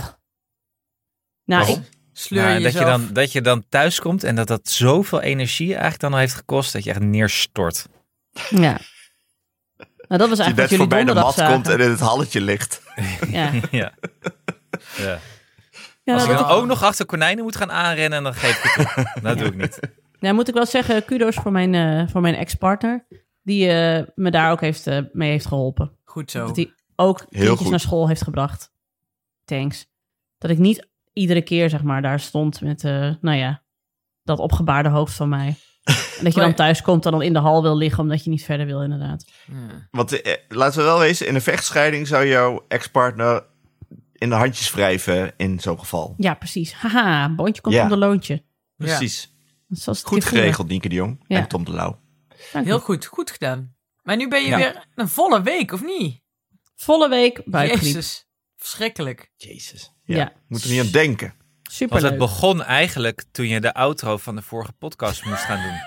Nou, Waarom? Sleur je jezelf. Dat je dan thuis komt en dat zoveel energie eigenlijk dan al heeft gekost dat je echt neerstort. ja. Nou, dat was Dat je eigenlijk net wat jullie voorbij de donderdag mat komt zagen. en in het halletje ligt. Ja. Ja. Ja. Ja, Als nou, ik dat- dan ook nog achter konijnen moet gaan aanrennen, dan geef ik het op. Dat doe ik niet. Nou, moet ik wel zeggen, kudos voor mijn ex-partner. Die me daar ook mee heeft geholpen. Goed zo. Dat hij ook kindjes goed. naar school heeft gebracht. Thanks. Dat ik niet iedere keer, zeg maar, daar stond met, dat opgebaarde hoofd van mij. En dat je dan thuis komt en dan in de hal wil liggen, omdat je niet verder wil, inderdaad. Ja. Want laten we wel wezen, in een vechtscheiding zou jouw ex-partner in de handjes wrijven in zo'n geval. Ja, precies. Haha, boontje komt Ja. onder loontje. Precies. Zoals het Goed hier vroeger. geregeld, Nienke de Jong Ja. en Tom de Lauw. Dank Heel je. goed. Goed gedaan. Maar nu ben je Ja. weer een volle week, of niet? Volle week buikgriep. Jezus. Verschrikkelijk. Jezus. Ja. Moet er niet aan denken. Want Superleuk. het begon eigenlijk toen je de outro van de vorige podcast moest gaan doen.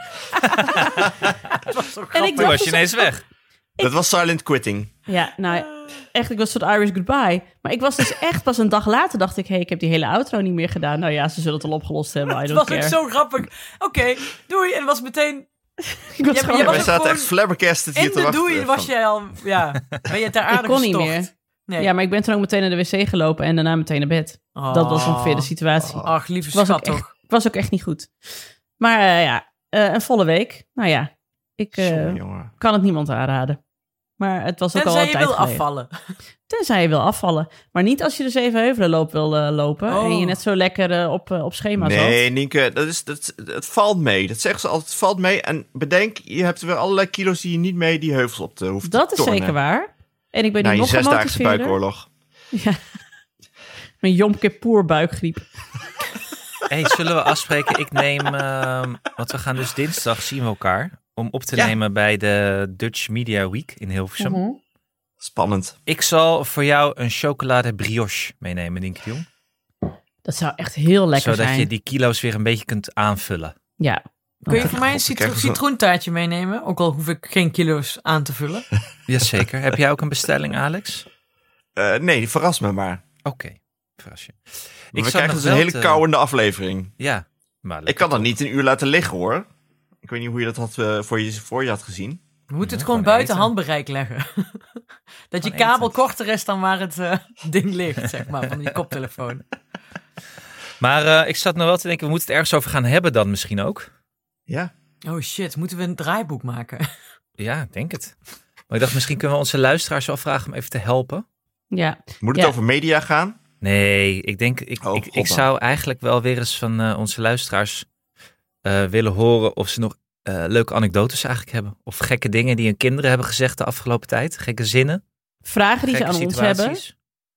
En ik Toen was dacht je ineens weg. Dat was silent quitting. Ja, nou, echt, ik was een soort Irish goodbye. Maar ik was dus echt pas een dag later, dacht ik, ik heb die hele outro niet meer gedaan. Nou ja, ze zullen het al opgelost hebben, I Het don't was ook care. zo grappig. Oké, doei. En het was meteen... Ik was Ja, gewoon je was Wij ook zaten gewoon echt flabbergasted hier In te de wachten. doei was van- jij al... Ja, ben je ter aarde ik kon niet gestort? meer. Nee. Ja, maar ik ben toen ook meteen naar de wc gelopen en daarna meteen naar bed. Dat was ongeveer de situatie. Ach, lieve Was ook schat toch. Het was ook echt niet goed. Maar een volle week. Nou ja, ik Jongen, jongen. kan het niemand aanraden. Maar het was ook al Tenzij een je tijd wil geleden. afvallen. Tenzij je wil afvallen. Maar niet als je de Zevenheuvelenloop wil lopen. Oh. En je net zo lekker op schema zat. Nee, Nienke, het valt mee. Dat zeggen ze altijd, het valt mee. En bedenk, je hebt weer allerlei kilo's die je niet mee die heuvels op te hoeft te Dat is tornen. zeker waar. En ik ben Na nu je nog 6-daagse gemotiveerder. buikoorlog. Ja. Mijn Yom Kippur buikgriep. Hey, zullen we afspreken? Ik neem, want we gaan dus dinsdag zien we elkaar. Om op te Ja. nemen bij de Dutch Media Week in Hilversum. Mhm. Spannend. Ik zal voor jou een chocolade brioche meenemen, Nienke de Jong. Dat zou echt heel lekker Zodat zijn. je die kilo's weer een beetje kunt aanvullen. Ja. Kun je voor mij een God, ik krijg zo- citroentaartje meenemen? Ook al hoef ik geen kilo's aan te vullen. Jazeker. Heb jij ook een bestelling, Alex? Nee, verras me maar. Oké. Verras je. We zat krijgen nog dus een wel hele te- kauwende aflevering. Ja. Maar Ik kan dat niet een uur laten liggen, hoor. Ik weet niet hoe je dat had, voor je had gezien. We moeten het gewoon gewoon buiten eten. handbereik leggen. Dat je Gewoon kabel eten. korter is dan waar het ding ligt, zeg maar, van die koptelefoon. Maar ik zat nog wel te denken, we moeten het ergens over gaan hebben dan misschien ook. Ja. Oh shit, moeten we een draaiboek maken? Ja, ik denk het. Maar ik dacht, misschien kunnen we onze luisteraars wel vragen om even te helpen. Ja, Moet het Ja. over media gaan? Nee, ik denk, ik God zou eigenlijk wel weer eens van onze luisteraars willen horen of ze nog leuke anekdotes eigenlijk hebben. Of gekke dingen die hun kinderen hebben gezegd de afgelopen tijd. Gekke zinnen, vragen die ze gekke aan ons hebben. situaties.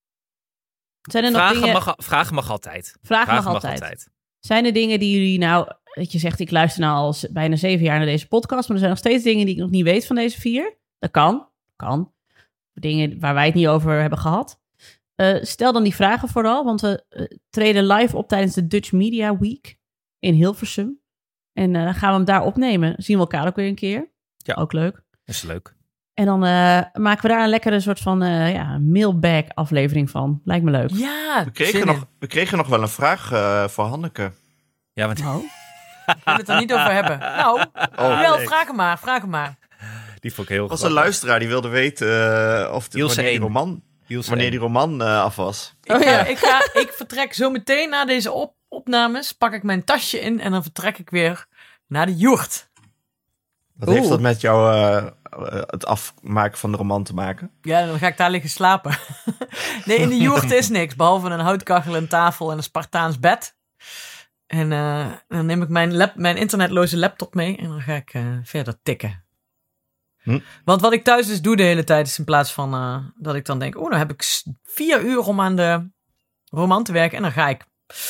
Zijn er nog dingen... Vragen mag altijd. Vragen mag altijd. Zijn er dingen die jullie nou... Dat je zegt, ik luister nou al bijna 7 jaar naar deze podcast, maar er zijn nog steeds dingen die ik nog niet weet van deze 4. Dat kan. Dingen waar wij het niet over hebben gehad. Stel dan die vragen vooral, want we treden live op tijdens de Dutch Media Week in Hilversum. En dan gaan we hem daar opnemen. Zien we elkaar ook weer een keer. Ja. Ook leuk. Dat is leuk. En dan maken we daar een lekkere soort van mailbag aflevering van. Lijkt me leuk. Ja, We kregen nog wel een vraag voor Hanneke. Ja, want Oh. Ik wil het er niet over hebben. Nou, wel, nee. vraag hem maar. die vond ik heel Er was grappig. een luisteraar die wilde weten Ilse wanneer, 1. die roman af was. Ik vertrek zo meteen na deze opnames, pak ik mijn tasje in en dan vertrek ik weer naar de joert. Wat heeft dat met jou het afmaken van de roman te maken? Ja, dan ga ik daar liggen slapen. Nee, in de joert is niks, behalve een houtkachel, een tafel en een Spartaans bed. En dan neem ik mijn internetloze laptop mee en dan ga ik verder tikken. Want wat ik thuis dus doe de hele tijd is in plaats van dat ik dan denk, nou heb ik 4 uur om aan de roman te werken en dan ga ik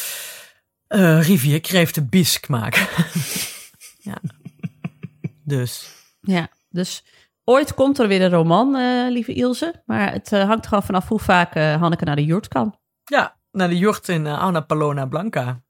rivierkreeften bisque maken. Ja. Dus ooit komt er weer een roman, lieve Ilse. Maar het hangt gewoon vanaf hoe vaak Hanneke naar de joert kan. Ja, naar de joert in Ana Palona Blanca.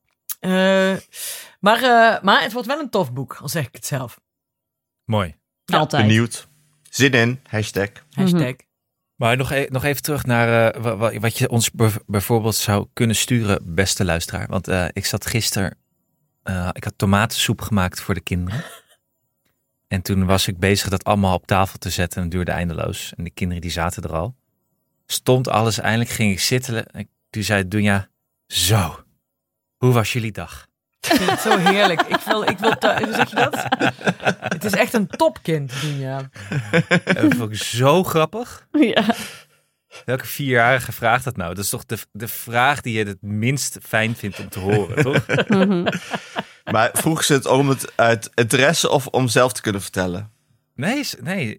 Maar het wordt wel een tof boek, al zeg ik het zelf. Mooi. Altijd. Benieuwd. Zin in. Hashtag. Hashtag. Maar nog even terug naar wat je ons bijvoorbeeld zou kunnen sturen, beste luisteraar. Want ik zat gisteren, ik had tomatensoep gemaakt voor de kinderen. En toen was ik bezig dat allemaal op tafel te zetten en het duurde eindeloos. En de kinderen die zaten er al. Stond alles, eindelijk ging ik zitten. En toen zei Dunja, zo, hoe was jullie dag? Ik vind het zo heerlijk. Hoe zeg je dat? Het is echt een topkind, Dunja. Dat vond ik zo grappig. Ja. Welke 4-jarige vraagt dat nou? Dat is toch de vraag die je het minst fijn vindt om te horen, toch? Maar vroeg ze het om het uit interesse of om zelf te kunnen vertellen? Nee.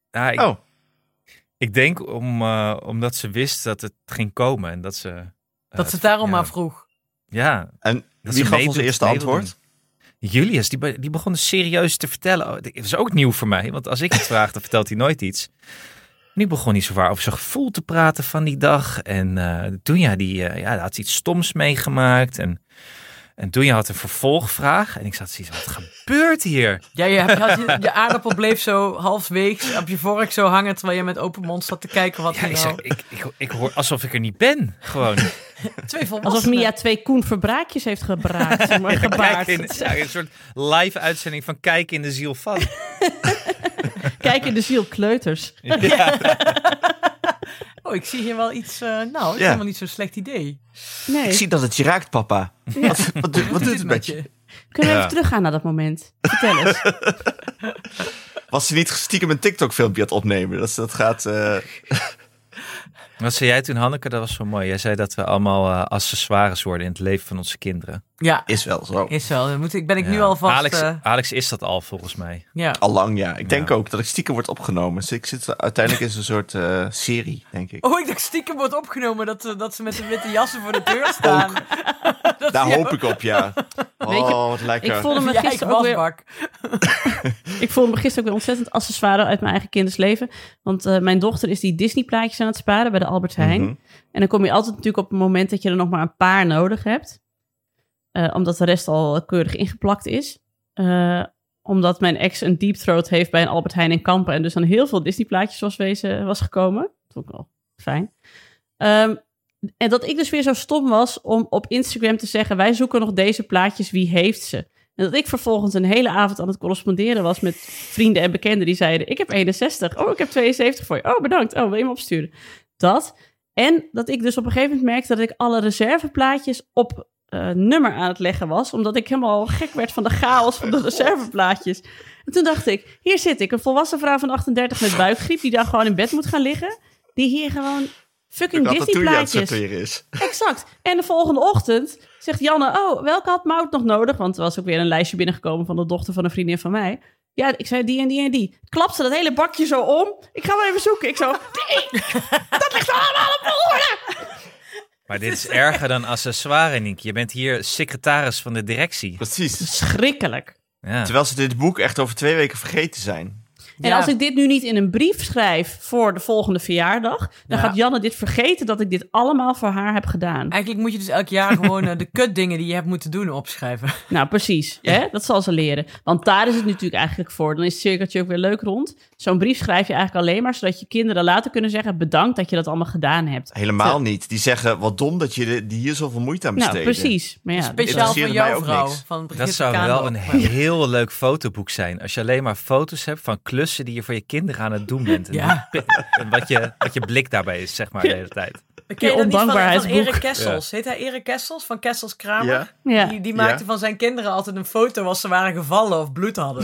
Ik denk omdat ze wist dat het ging komen en dat ze... Dat ze het daarom maar vroeg. Ja. En Dat wie ze gaf meedoet, ons eerste mee wil antwoord? Julius, die begon serieus te vertellen. Oh, dat is ook nieuw voor mij, want als ik het vraag, dan vertelt hij nooit iets. Nu begon hij zowaar over zijn gevoel te praten van die dag. En Dunja, die had iets stoms meegemaakt. En Dunja had een vervolgvraag. En ik zat zoiets, wat gebeurt hier? Ja, je aardappel bleef zo halfweeks op je vork zo hangen, terwijl je met open mond zat te kijken wat Ja, er nou... ik hoor alsof ik er niet ben, gewoon. 2 volwassenen. Alsof Mia 2 Koen verbraakjes heeft gebraakt. zeg maar, gebaard. Een soort live uitzending van Kijk in de ziel van. Kijk in de ziel, kleuters. Oh, ik zie hier wel iets... dat is helemaal niet zo'n slecht idee. Nee. Ik zie dat het je raakt, papa. Ja. Wat doet het met je? Kunnen we even teruggaan naar dat moment? Vertel eens. Was ze niet stiekem een TikTok-filmpje aan het opnemen? Dat gaat... Wat zei jij toen, Hanneke? Dat was zo mooi. Jij zei dat we allemaal accessoires worden in het leven van onze kinderen. Ja, Is wel zo. is wel. Dan ben ik nu alvast... Alex is dat al, volgens mij. Ja. Allang, ja. Ik denk ook dat ik stiekem wordt opgenomen. Dus ik zit uiteindelijk in zo'n soort serie, denk ik. Oh, ik dacht stiekem wordt opgenomen dat ze met de witte jassen voor de deur staan. Daar hoop ik op, ja. Weet je, Oh, wat lekker. Ik voelde me Ja, gisteren ook weer... wasbak. Ik voelde me gisteren ook weer ontzettend accessoire uit mijn eigen kindersleven. Want mijn dochter is die Disney-plaatjes aan het sparen bij de Albert Heijn. Mhm. En dan kom je altijd natuurlijk op het moment dat je er nog maar een paar nodig hebt. Omdat de rest al keurig ingeplakt is. Omdat mijn ex een deep throat heeft bij een Albert Heijn in Kampen. En dus dan heel veel Disney-plaatjes was gekomen. Dat vond ik wel fijn. En dat ik dus weer zo stom was om op Instagram te zeggen... wij zoeken nog deze plaatjes, wie heeft ze? En dat ik vervolgens een hele avond aan het corresponderen was... met vrienden en bekenden die zeiden... ik heb 61, ik heb 72 voor je. Oh, bedankt, wil je me opsturen? Dat. En dat ik dus op een gegeven moment merkte... dat ik alle reserveplaatjes op nummer aan het leggen was... omdat ik helemaal gek werd van de chaos van de reserveplaatjes. En toen dacht ik, hier zit ik, een volwassen vrouw van 38 met buikgriep... die dan gewoon in bed moet gaan liggen... die hier gewoon... fucking Disney-plaatjes. Is. Exact. En de volgende ochtend zegt Janne... welke had Maud nog nodig? Want er was ook weer een lijstje binnengekomen... van de dochter van een vriendin van mij. Ja, ik zei die en die en die. Klapte dat hele bakje zo om. Ik ga wel even zoeken. Ik zo... dat ligt allemaal op volgorde! Maar dit is erger dan accessoire, Nienke. Je bent hier secretaris van de directie. Precies. Schrikkelijk. Ja. Terwijl ze dit boek echt over 2 weken vergeten zijn. En als ik dit nu niet in een brief schrijf voor de volgende verjaardag... dan gaat Janne dit vergeten dat ik dit allemaal voor haar heb gedaan. Eigenlijk moet je dus elk jaar gewoon de kutdingen die je hebt moeten doen opschrijven. Nou, precies. Ja. Hè? Dat zal ze leren. Want daar is het natuurlijk eigenlijk voor. Dan is het cirkeltje ook weer leuk rond. Zo'n brief schrijf je eigenlijk alleen maar... zodat je kinderen later kunnen zeggen... bedankt dat je dat allemaal gedaan hebt. Helemaal niet. Die zeggen, wat dom dat je die hier zoveel moeite aan besteden. Nou, precies. Maar ja, speciaal voor jouw vrouw. Van dat zou wel een heel leuk fotoboek zijn. Als je alleen maar foto's hebt van klussen... die je voor je kinderen aan het doen bent. En wat je blik daarbij is, zeg maar, de hele tijd. Ken je dat niet van ondankbaarheidsboek? Erik Kessels? Ja. Heet hij Erik Kessels van Kessels Kramer? Ja. Die maakte van zijn kinderen altijd een foto als ze waren gevallen of bloed hadden.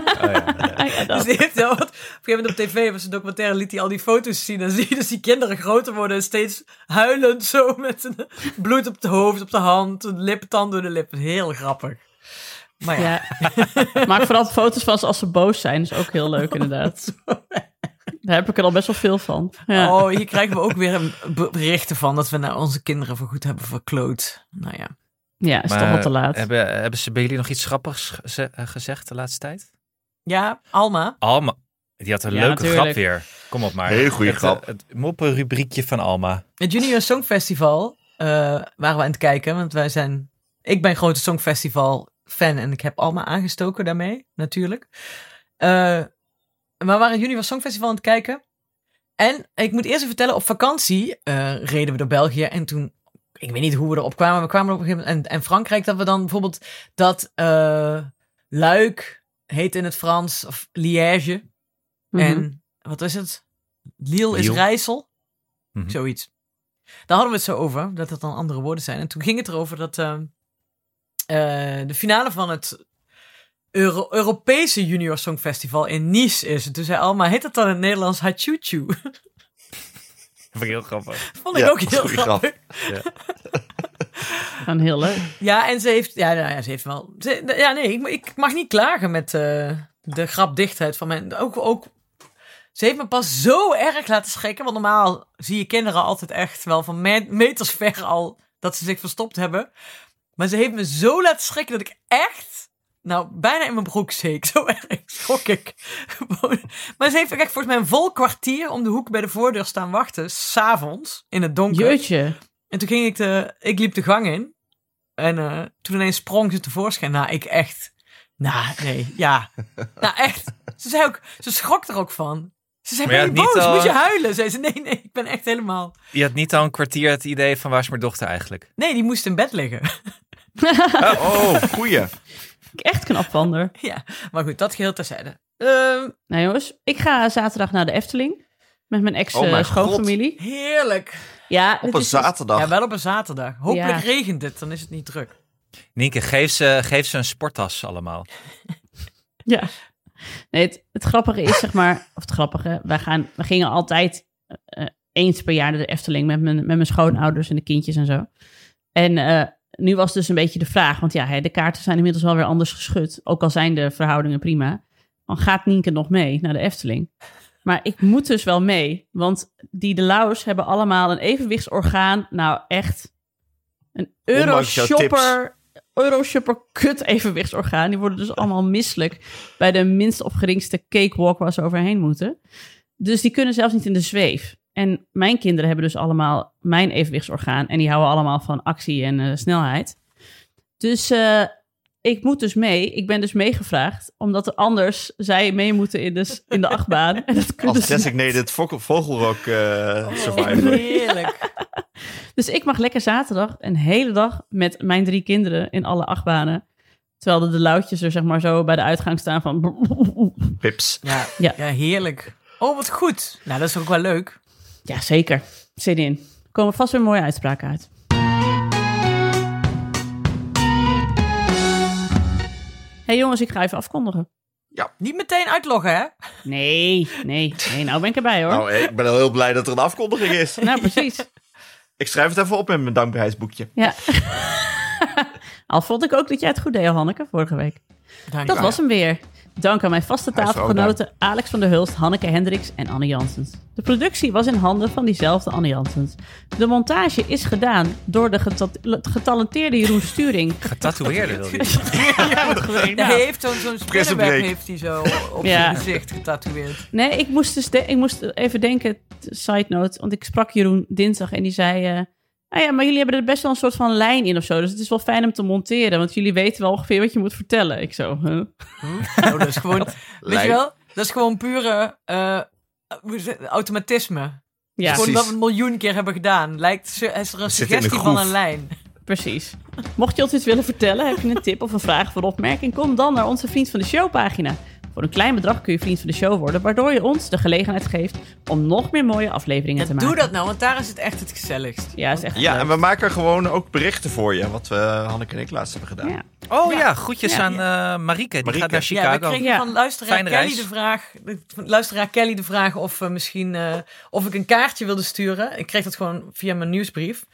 Dus die heeft op een gegeven moment op tv, was een documentaire, liet hij al die foto's zien. En zie je dus die kinderen groter worden en steeds huilend zo met bloed op het hoofd, op de hand, tand door de lippen. Heel grappig. Maar ja. Maak vooral foto's van als ze boos zijn. Dat is ook heel leuk, inderdaad. Daar heb ik er al best wel veel van. Ja. Oh, hier krijgen we ook weer berichten van... dat we naar onze kinderen voorgoed hebben verkloot. Nou ja. Ja, is toch wel te laat. Hebben ze bij jullie nog iets grappigs gezegd de laatste tijd? Ja, Alma. Alma, die had een leuke grap weer. Kom op maar. Heel goede grap. Het moppenrubriekje van Alma. Het Junior Songfestival waren we aan het kijken. Want ik ben een grote Songfestival fan en ik heb Alma aangestoken daarmee, natuurlijk. Maar we waren het Junior Songfestival aan het kijken. En ik moet eerst even vertellen, op vakantie reden we door België. En toen, ik weet niet hoe we erop kwamen. We kwamen op een gegeven moment. En Frankrijk, dat we dan bijvoorbeeld Luik heet in het Frans. Of Liège. Mm-hmm. En wat is het? Lille is Rijssel. Mm-hmm. Zoiets. Daar hadden we het zo over. Dat dan andere woorden zijn. En toen ging het erover dat de finale van het Europese Junior Songfestival in Nice is. En toen zei Alma, heet dat dan in het Nederlands Hachuchu? Dat vond ik heel grappig. Vond ik ook heel grappig. Ja. Gewoon heel leuk. Ja, en ze heeft... Ja, ze heeft wel... Ik mag niet klagen met de grapdichtheid van mijn... Ook, ze heeft me pas zo erg laten schrikken. Want normaal zie je kinderen altijd echt wel van meters ver al... dat ze zich verstopt hebben. Maar ze heeft me zo laten schrikken dat ik echt... bijna in mijn broek zeek. Zo erg schrok ik. Maar ze heeft echt volgens mij een vol kwartier om de hoek bij de voordeur staan wachten. 's Avonds, in het donker. Jeetje. En toen ging ik liep de gang in. En toen ineens sprong ze tevoorschijn. Echt. Echt. Ze zei ook, ze schrok er ook van. Ze zei, ben je boos? Moet je huilen? Zei ze, nee, ik ben echt helemaal... Je had niet al een kwartier het idee van waar is mijn dochter eigenlijk? Nee, die moest in bed liggen. Goeie. Echt knap van haar. Ja, maar goed, dat geheel terzijde. Nou jongens, ik ga zaterdag naar de Efteling. Met mijn ex-schoonfamilie. Heerlijk. Ja, op een zaterdag. Ja, wel op een zaterdag. Hopelijk Ja. regent het, dan is het niet druk. Nienke, geef ze een sporttas allemaal. Ja. Nee, het grappige is, zeg maar... Of het grappige, we gingen altijd eens per jaar naar de Efteling... met mijn schoonouders en de kindjes en zo. En nu was dus een beetje de vraag... Want ja, de kaarten zijn inmiddels wel weer anders geschud. Ook al zijn de verhoudingen prima. Dan gaat Nienke nog mee naar de Efteling. Maar ik moet dus wel mee. Want die de Lauws hebben allemaal een evenwichtsorgaan. Nou, echt een Euroshopper kut evenwichtsorgaan. Die worden dus allemaal misselijk bij de minst of geringste cakewalk waar ze overheen moeten. Dus die kunnen zelfs niet in de zweef. En mijn kinderen hebben dus allemaal mijn evenwichtsorgaan. En die houden allemaal van actie en snelheid. Dus ik moet dus mee. Ik ben dus meegevraagd. Omdat er anders zij mee moeten in de achtbaan. En dat kunnen als designated vogelrok survivor. Heerlijk. Dus ik mag lekker zaterdag een hele dag met mijn 3 kinderen in alle achtbanen. Terwijl de luidjes er zeg maar zo bij de uitgang staan van... Pips. Ja, heerlijk. Oh, wat goed. Nou, dat is ook wel leuk. Ja, zeker. Zin in. Er komen vast weer mooie uitspraken uit. Hey jongens, ik ga even afkondigen. Niet meteen uitloggen, hè? Nee, nou ben ik erbij hoor. Nou, ik ben al heel blij dat er een afkondiging is. Nou, precies. Ik schrijf het even op in mijn dankbaarheidsboekje. Ja. Al vond ik ook dat jij het goed deed, Hanneke, vorige week. Dank Dat je. was hem weer. Dank aan mijn vaste Hij is er ook tafelgenoten Alex van der Hulst, Hanneke Hendricks en Anne Janssens. De productie was in handen van diezelfde Anne Janssens. De montage is gedaan door de getalenteerde Jeroen Sturing. Getatoeëerde wil je. Ja, wat gebeurt Hij nou? heeft zo'n spinnenweb break. heeft hij zo op Ja. zijn gezicht getatoeëerd. Nee, ik moest even denken, side note, want ik sprak Jeroen dinsdag en die zei... maar jullie hebben er best wel een soort van lijn in of zo, dus het is wel fijn om te monteren, want jullie weten wel ongeveer wat je moet vertellen. Ik zo, huh? Oh, dat is gewoon, weet je wel, dat is gewoon pure automatisme. Ja, Gewoon precies. dat we het 1 miljoen keer hebben gedaan. Lijkt is er een zit in de suggestie van groef. een lijn. precies. Mocht je ons iets willen vertellen, heb je een tip of een vraag of een opmerking, kom dan naar onze Vriend van de Show pagina. Voor een klein bedrag kun je Vriend van de Show worden, waardoor je ons de gelegenheid geeft om nog meer mooie afleveringen te Ja, maken. doe dat nou, want daar is het echt het gezelligst. Ja, is echt Ja, leuk. en we maken gewoon ook berichten voor je. Wat we Hanneke en ik laatst hebben gedaan. Ja. Oh Ja. ja, groetjes Ja. aan Marieke. Die Marieke. gaat naar Ja, Chicago. we kregen Ja. van luisteraar Fijne Kelly reis. de vraag. Van luisteraar Kelly de vraag of misschien of ik een kaartje wilde sturen. Ik kreeg dat gewoon via mijn nieuwsbrief.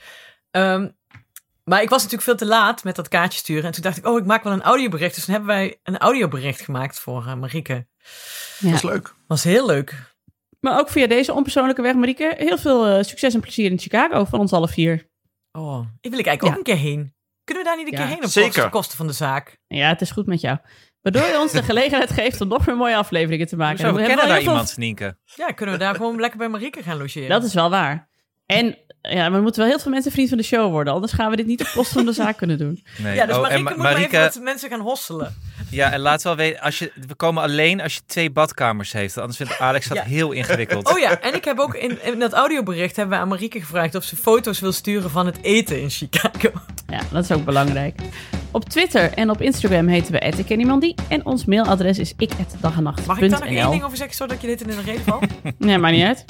Maar ik was natuurlijk veel te laat met dat kaartje sturen. En toen dacht ik, ik maak wel een audiobericht. Dus toen hebben wij een audiobericht gemaakt voor Marieke. Ja. Dat is leuk. Was heel leuk. Maar ook via deze onpersoonlijke weg, Marieke, heel veel succes en plezier in Chicago van ons alle 4. Oh, ik wil ik eigenlijk ook een keer heen. Kunnen we daar niet een Ja, keer heen op zeker. kosten van de zaak? Ja, het is goed met jou. Waardoor je ons de gelegenheid geeft om nog meer mooie afleveringen te maken. Zo, we hebben kennen wel daar heel veel- iemand, Nienke. Ja, kunnen we daar gewoon lekker bij Marieke gaan logeren? Dat is wel waar. En ja, maar moeten wel heel veel mensen vriend van de show worden. Anders gaan we dit niet op kosten van de zaak kunnen doen. Nee. Ja, dus Oh, Marieke en moet maar even Marieke, met mensen gaan hosselen. ja, en laat wel weten, we komen alleen als je 2 badkamers heeft. Anders vindt Alex dat Ja. heel ingewikkeld. Oh ja, en ik heb ook in dat audiobericht hebben we aan Marieke gevraagd of ze foto's wil sturen van het eten in Chicago. Ja, dat is ook belangrijk. Op Twitter en op Instagram heten we @ikkenniemandie. En ons mailadres is ik@dagenacht.nl. Mag ik daar nog één ding over zeggen, zodat je dit in de reden valt? Nee, maakt niet uit.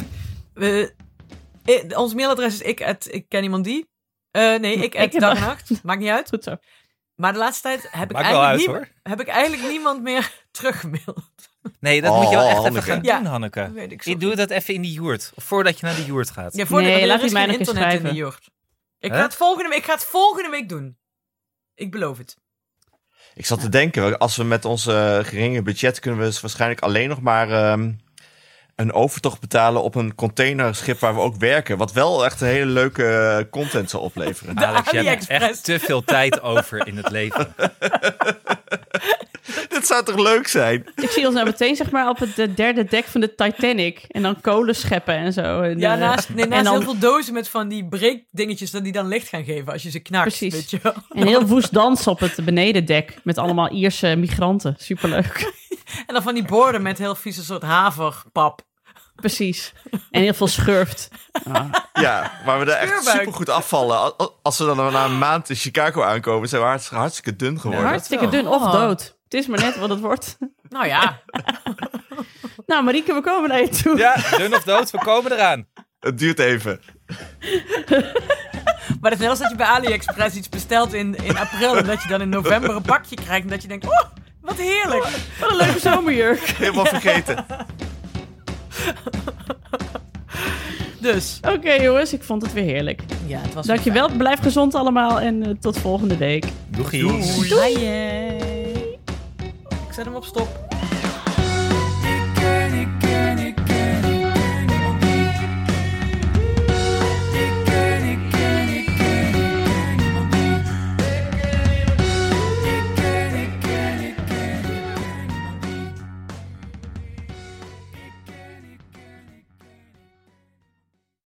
Ons mailadres is ik@ikkenniemandie. Ik- Dag en Nacht. Maakt niet uit. Goed zo. Maar de laatste tijd heb Maakt wel uit, heb ik eigenlijk niemand meer teruggemaild. Nee, dat moet je wel echt even Hanneke. gaan Ja. doen, Hanneke. Dat weet ik zo Ik doe dat even in die joert. Of voordat je naar de joert gaat. Ja, voor Nee, want laat er die is mij geen nog eens internet in schrijven. de jurt. Ik Huh? ga het volgende week doen. Ik beloof het. Ik zat te denken, als we met onze geringe budget kunnen we dus waarschijnlijk alleen nog maar een overtocht betalen op een containerschip waar we ook werken. Wat wel echt een hele leuke content zal opleveren. De Alex, je hebt AliExpress. echt te veel tijd over in het leven. Dit zou toch leuk zijn? Ik zie ons nou meteen zeg maar op het derde dek van de Titanic. En dan kolen scheppen en zo. En, Ja, naast en dan- heel veel dozen met van die breekdingetjes dat die dan licht gaan geven als je ze knakt. Precies. Weet je wel. En heel woest dansen op het benedendek. Met allemaal Ierse migranten. Superleuk. En dan van die borden met heel vieze soort haverpap. Precies. En heel veel schurft. Ja, maar we daar echt Scheurbuik. supergoed afvallen. Als we dan na een maand in Chicago aankomen, zijn we hartstikke dun geworden. Ja. Hartstikke dun of dood. Het is maar net wat het wordt. Nou ja, Nou, Marieke, we komen naar je toe. Ja, dun of dood, we komen eraan. Het duurt even. maar het is net als dat je bij AliExpress iets bestelt in april en dat je dan in november een pakje krijgt en dat je denkt, oh, wat heerlijk. Wat een leuke zomerjurk. Helemaal vergeten. Dus, Oké, jongens, ik vond het weer heerlijk. ja, het was Dankjewel, blijf gezond allemaal en tot volgende week. Doegies. Doei. Ik zet hem op stop.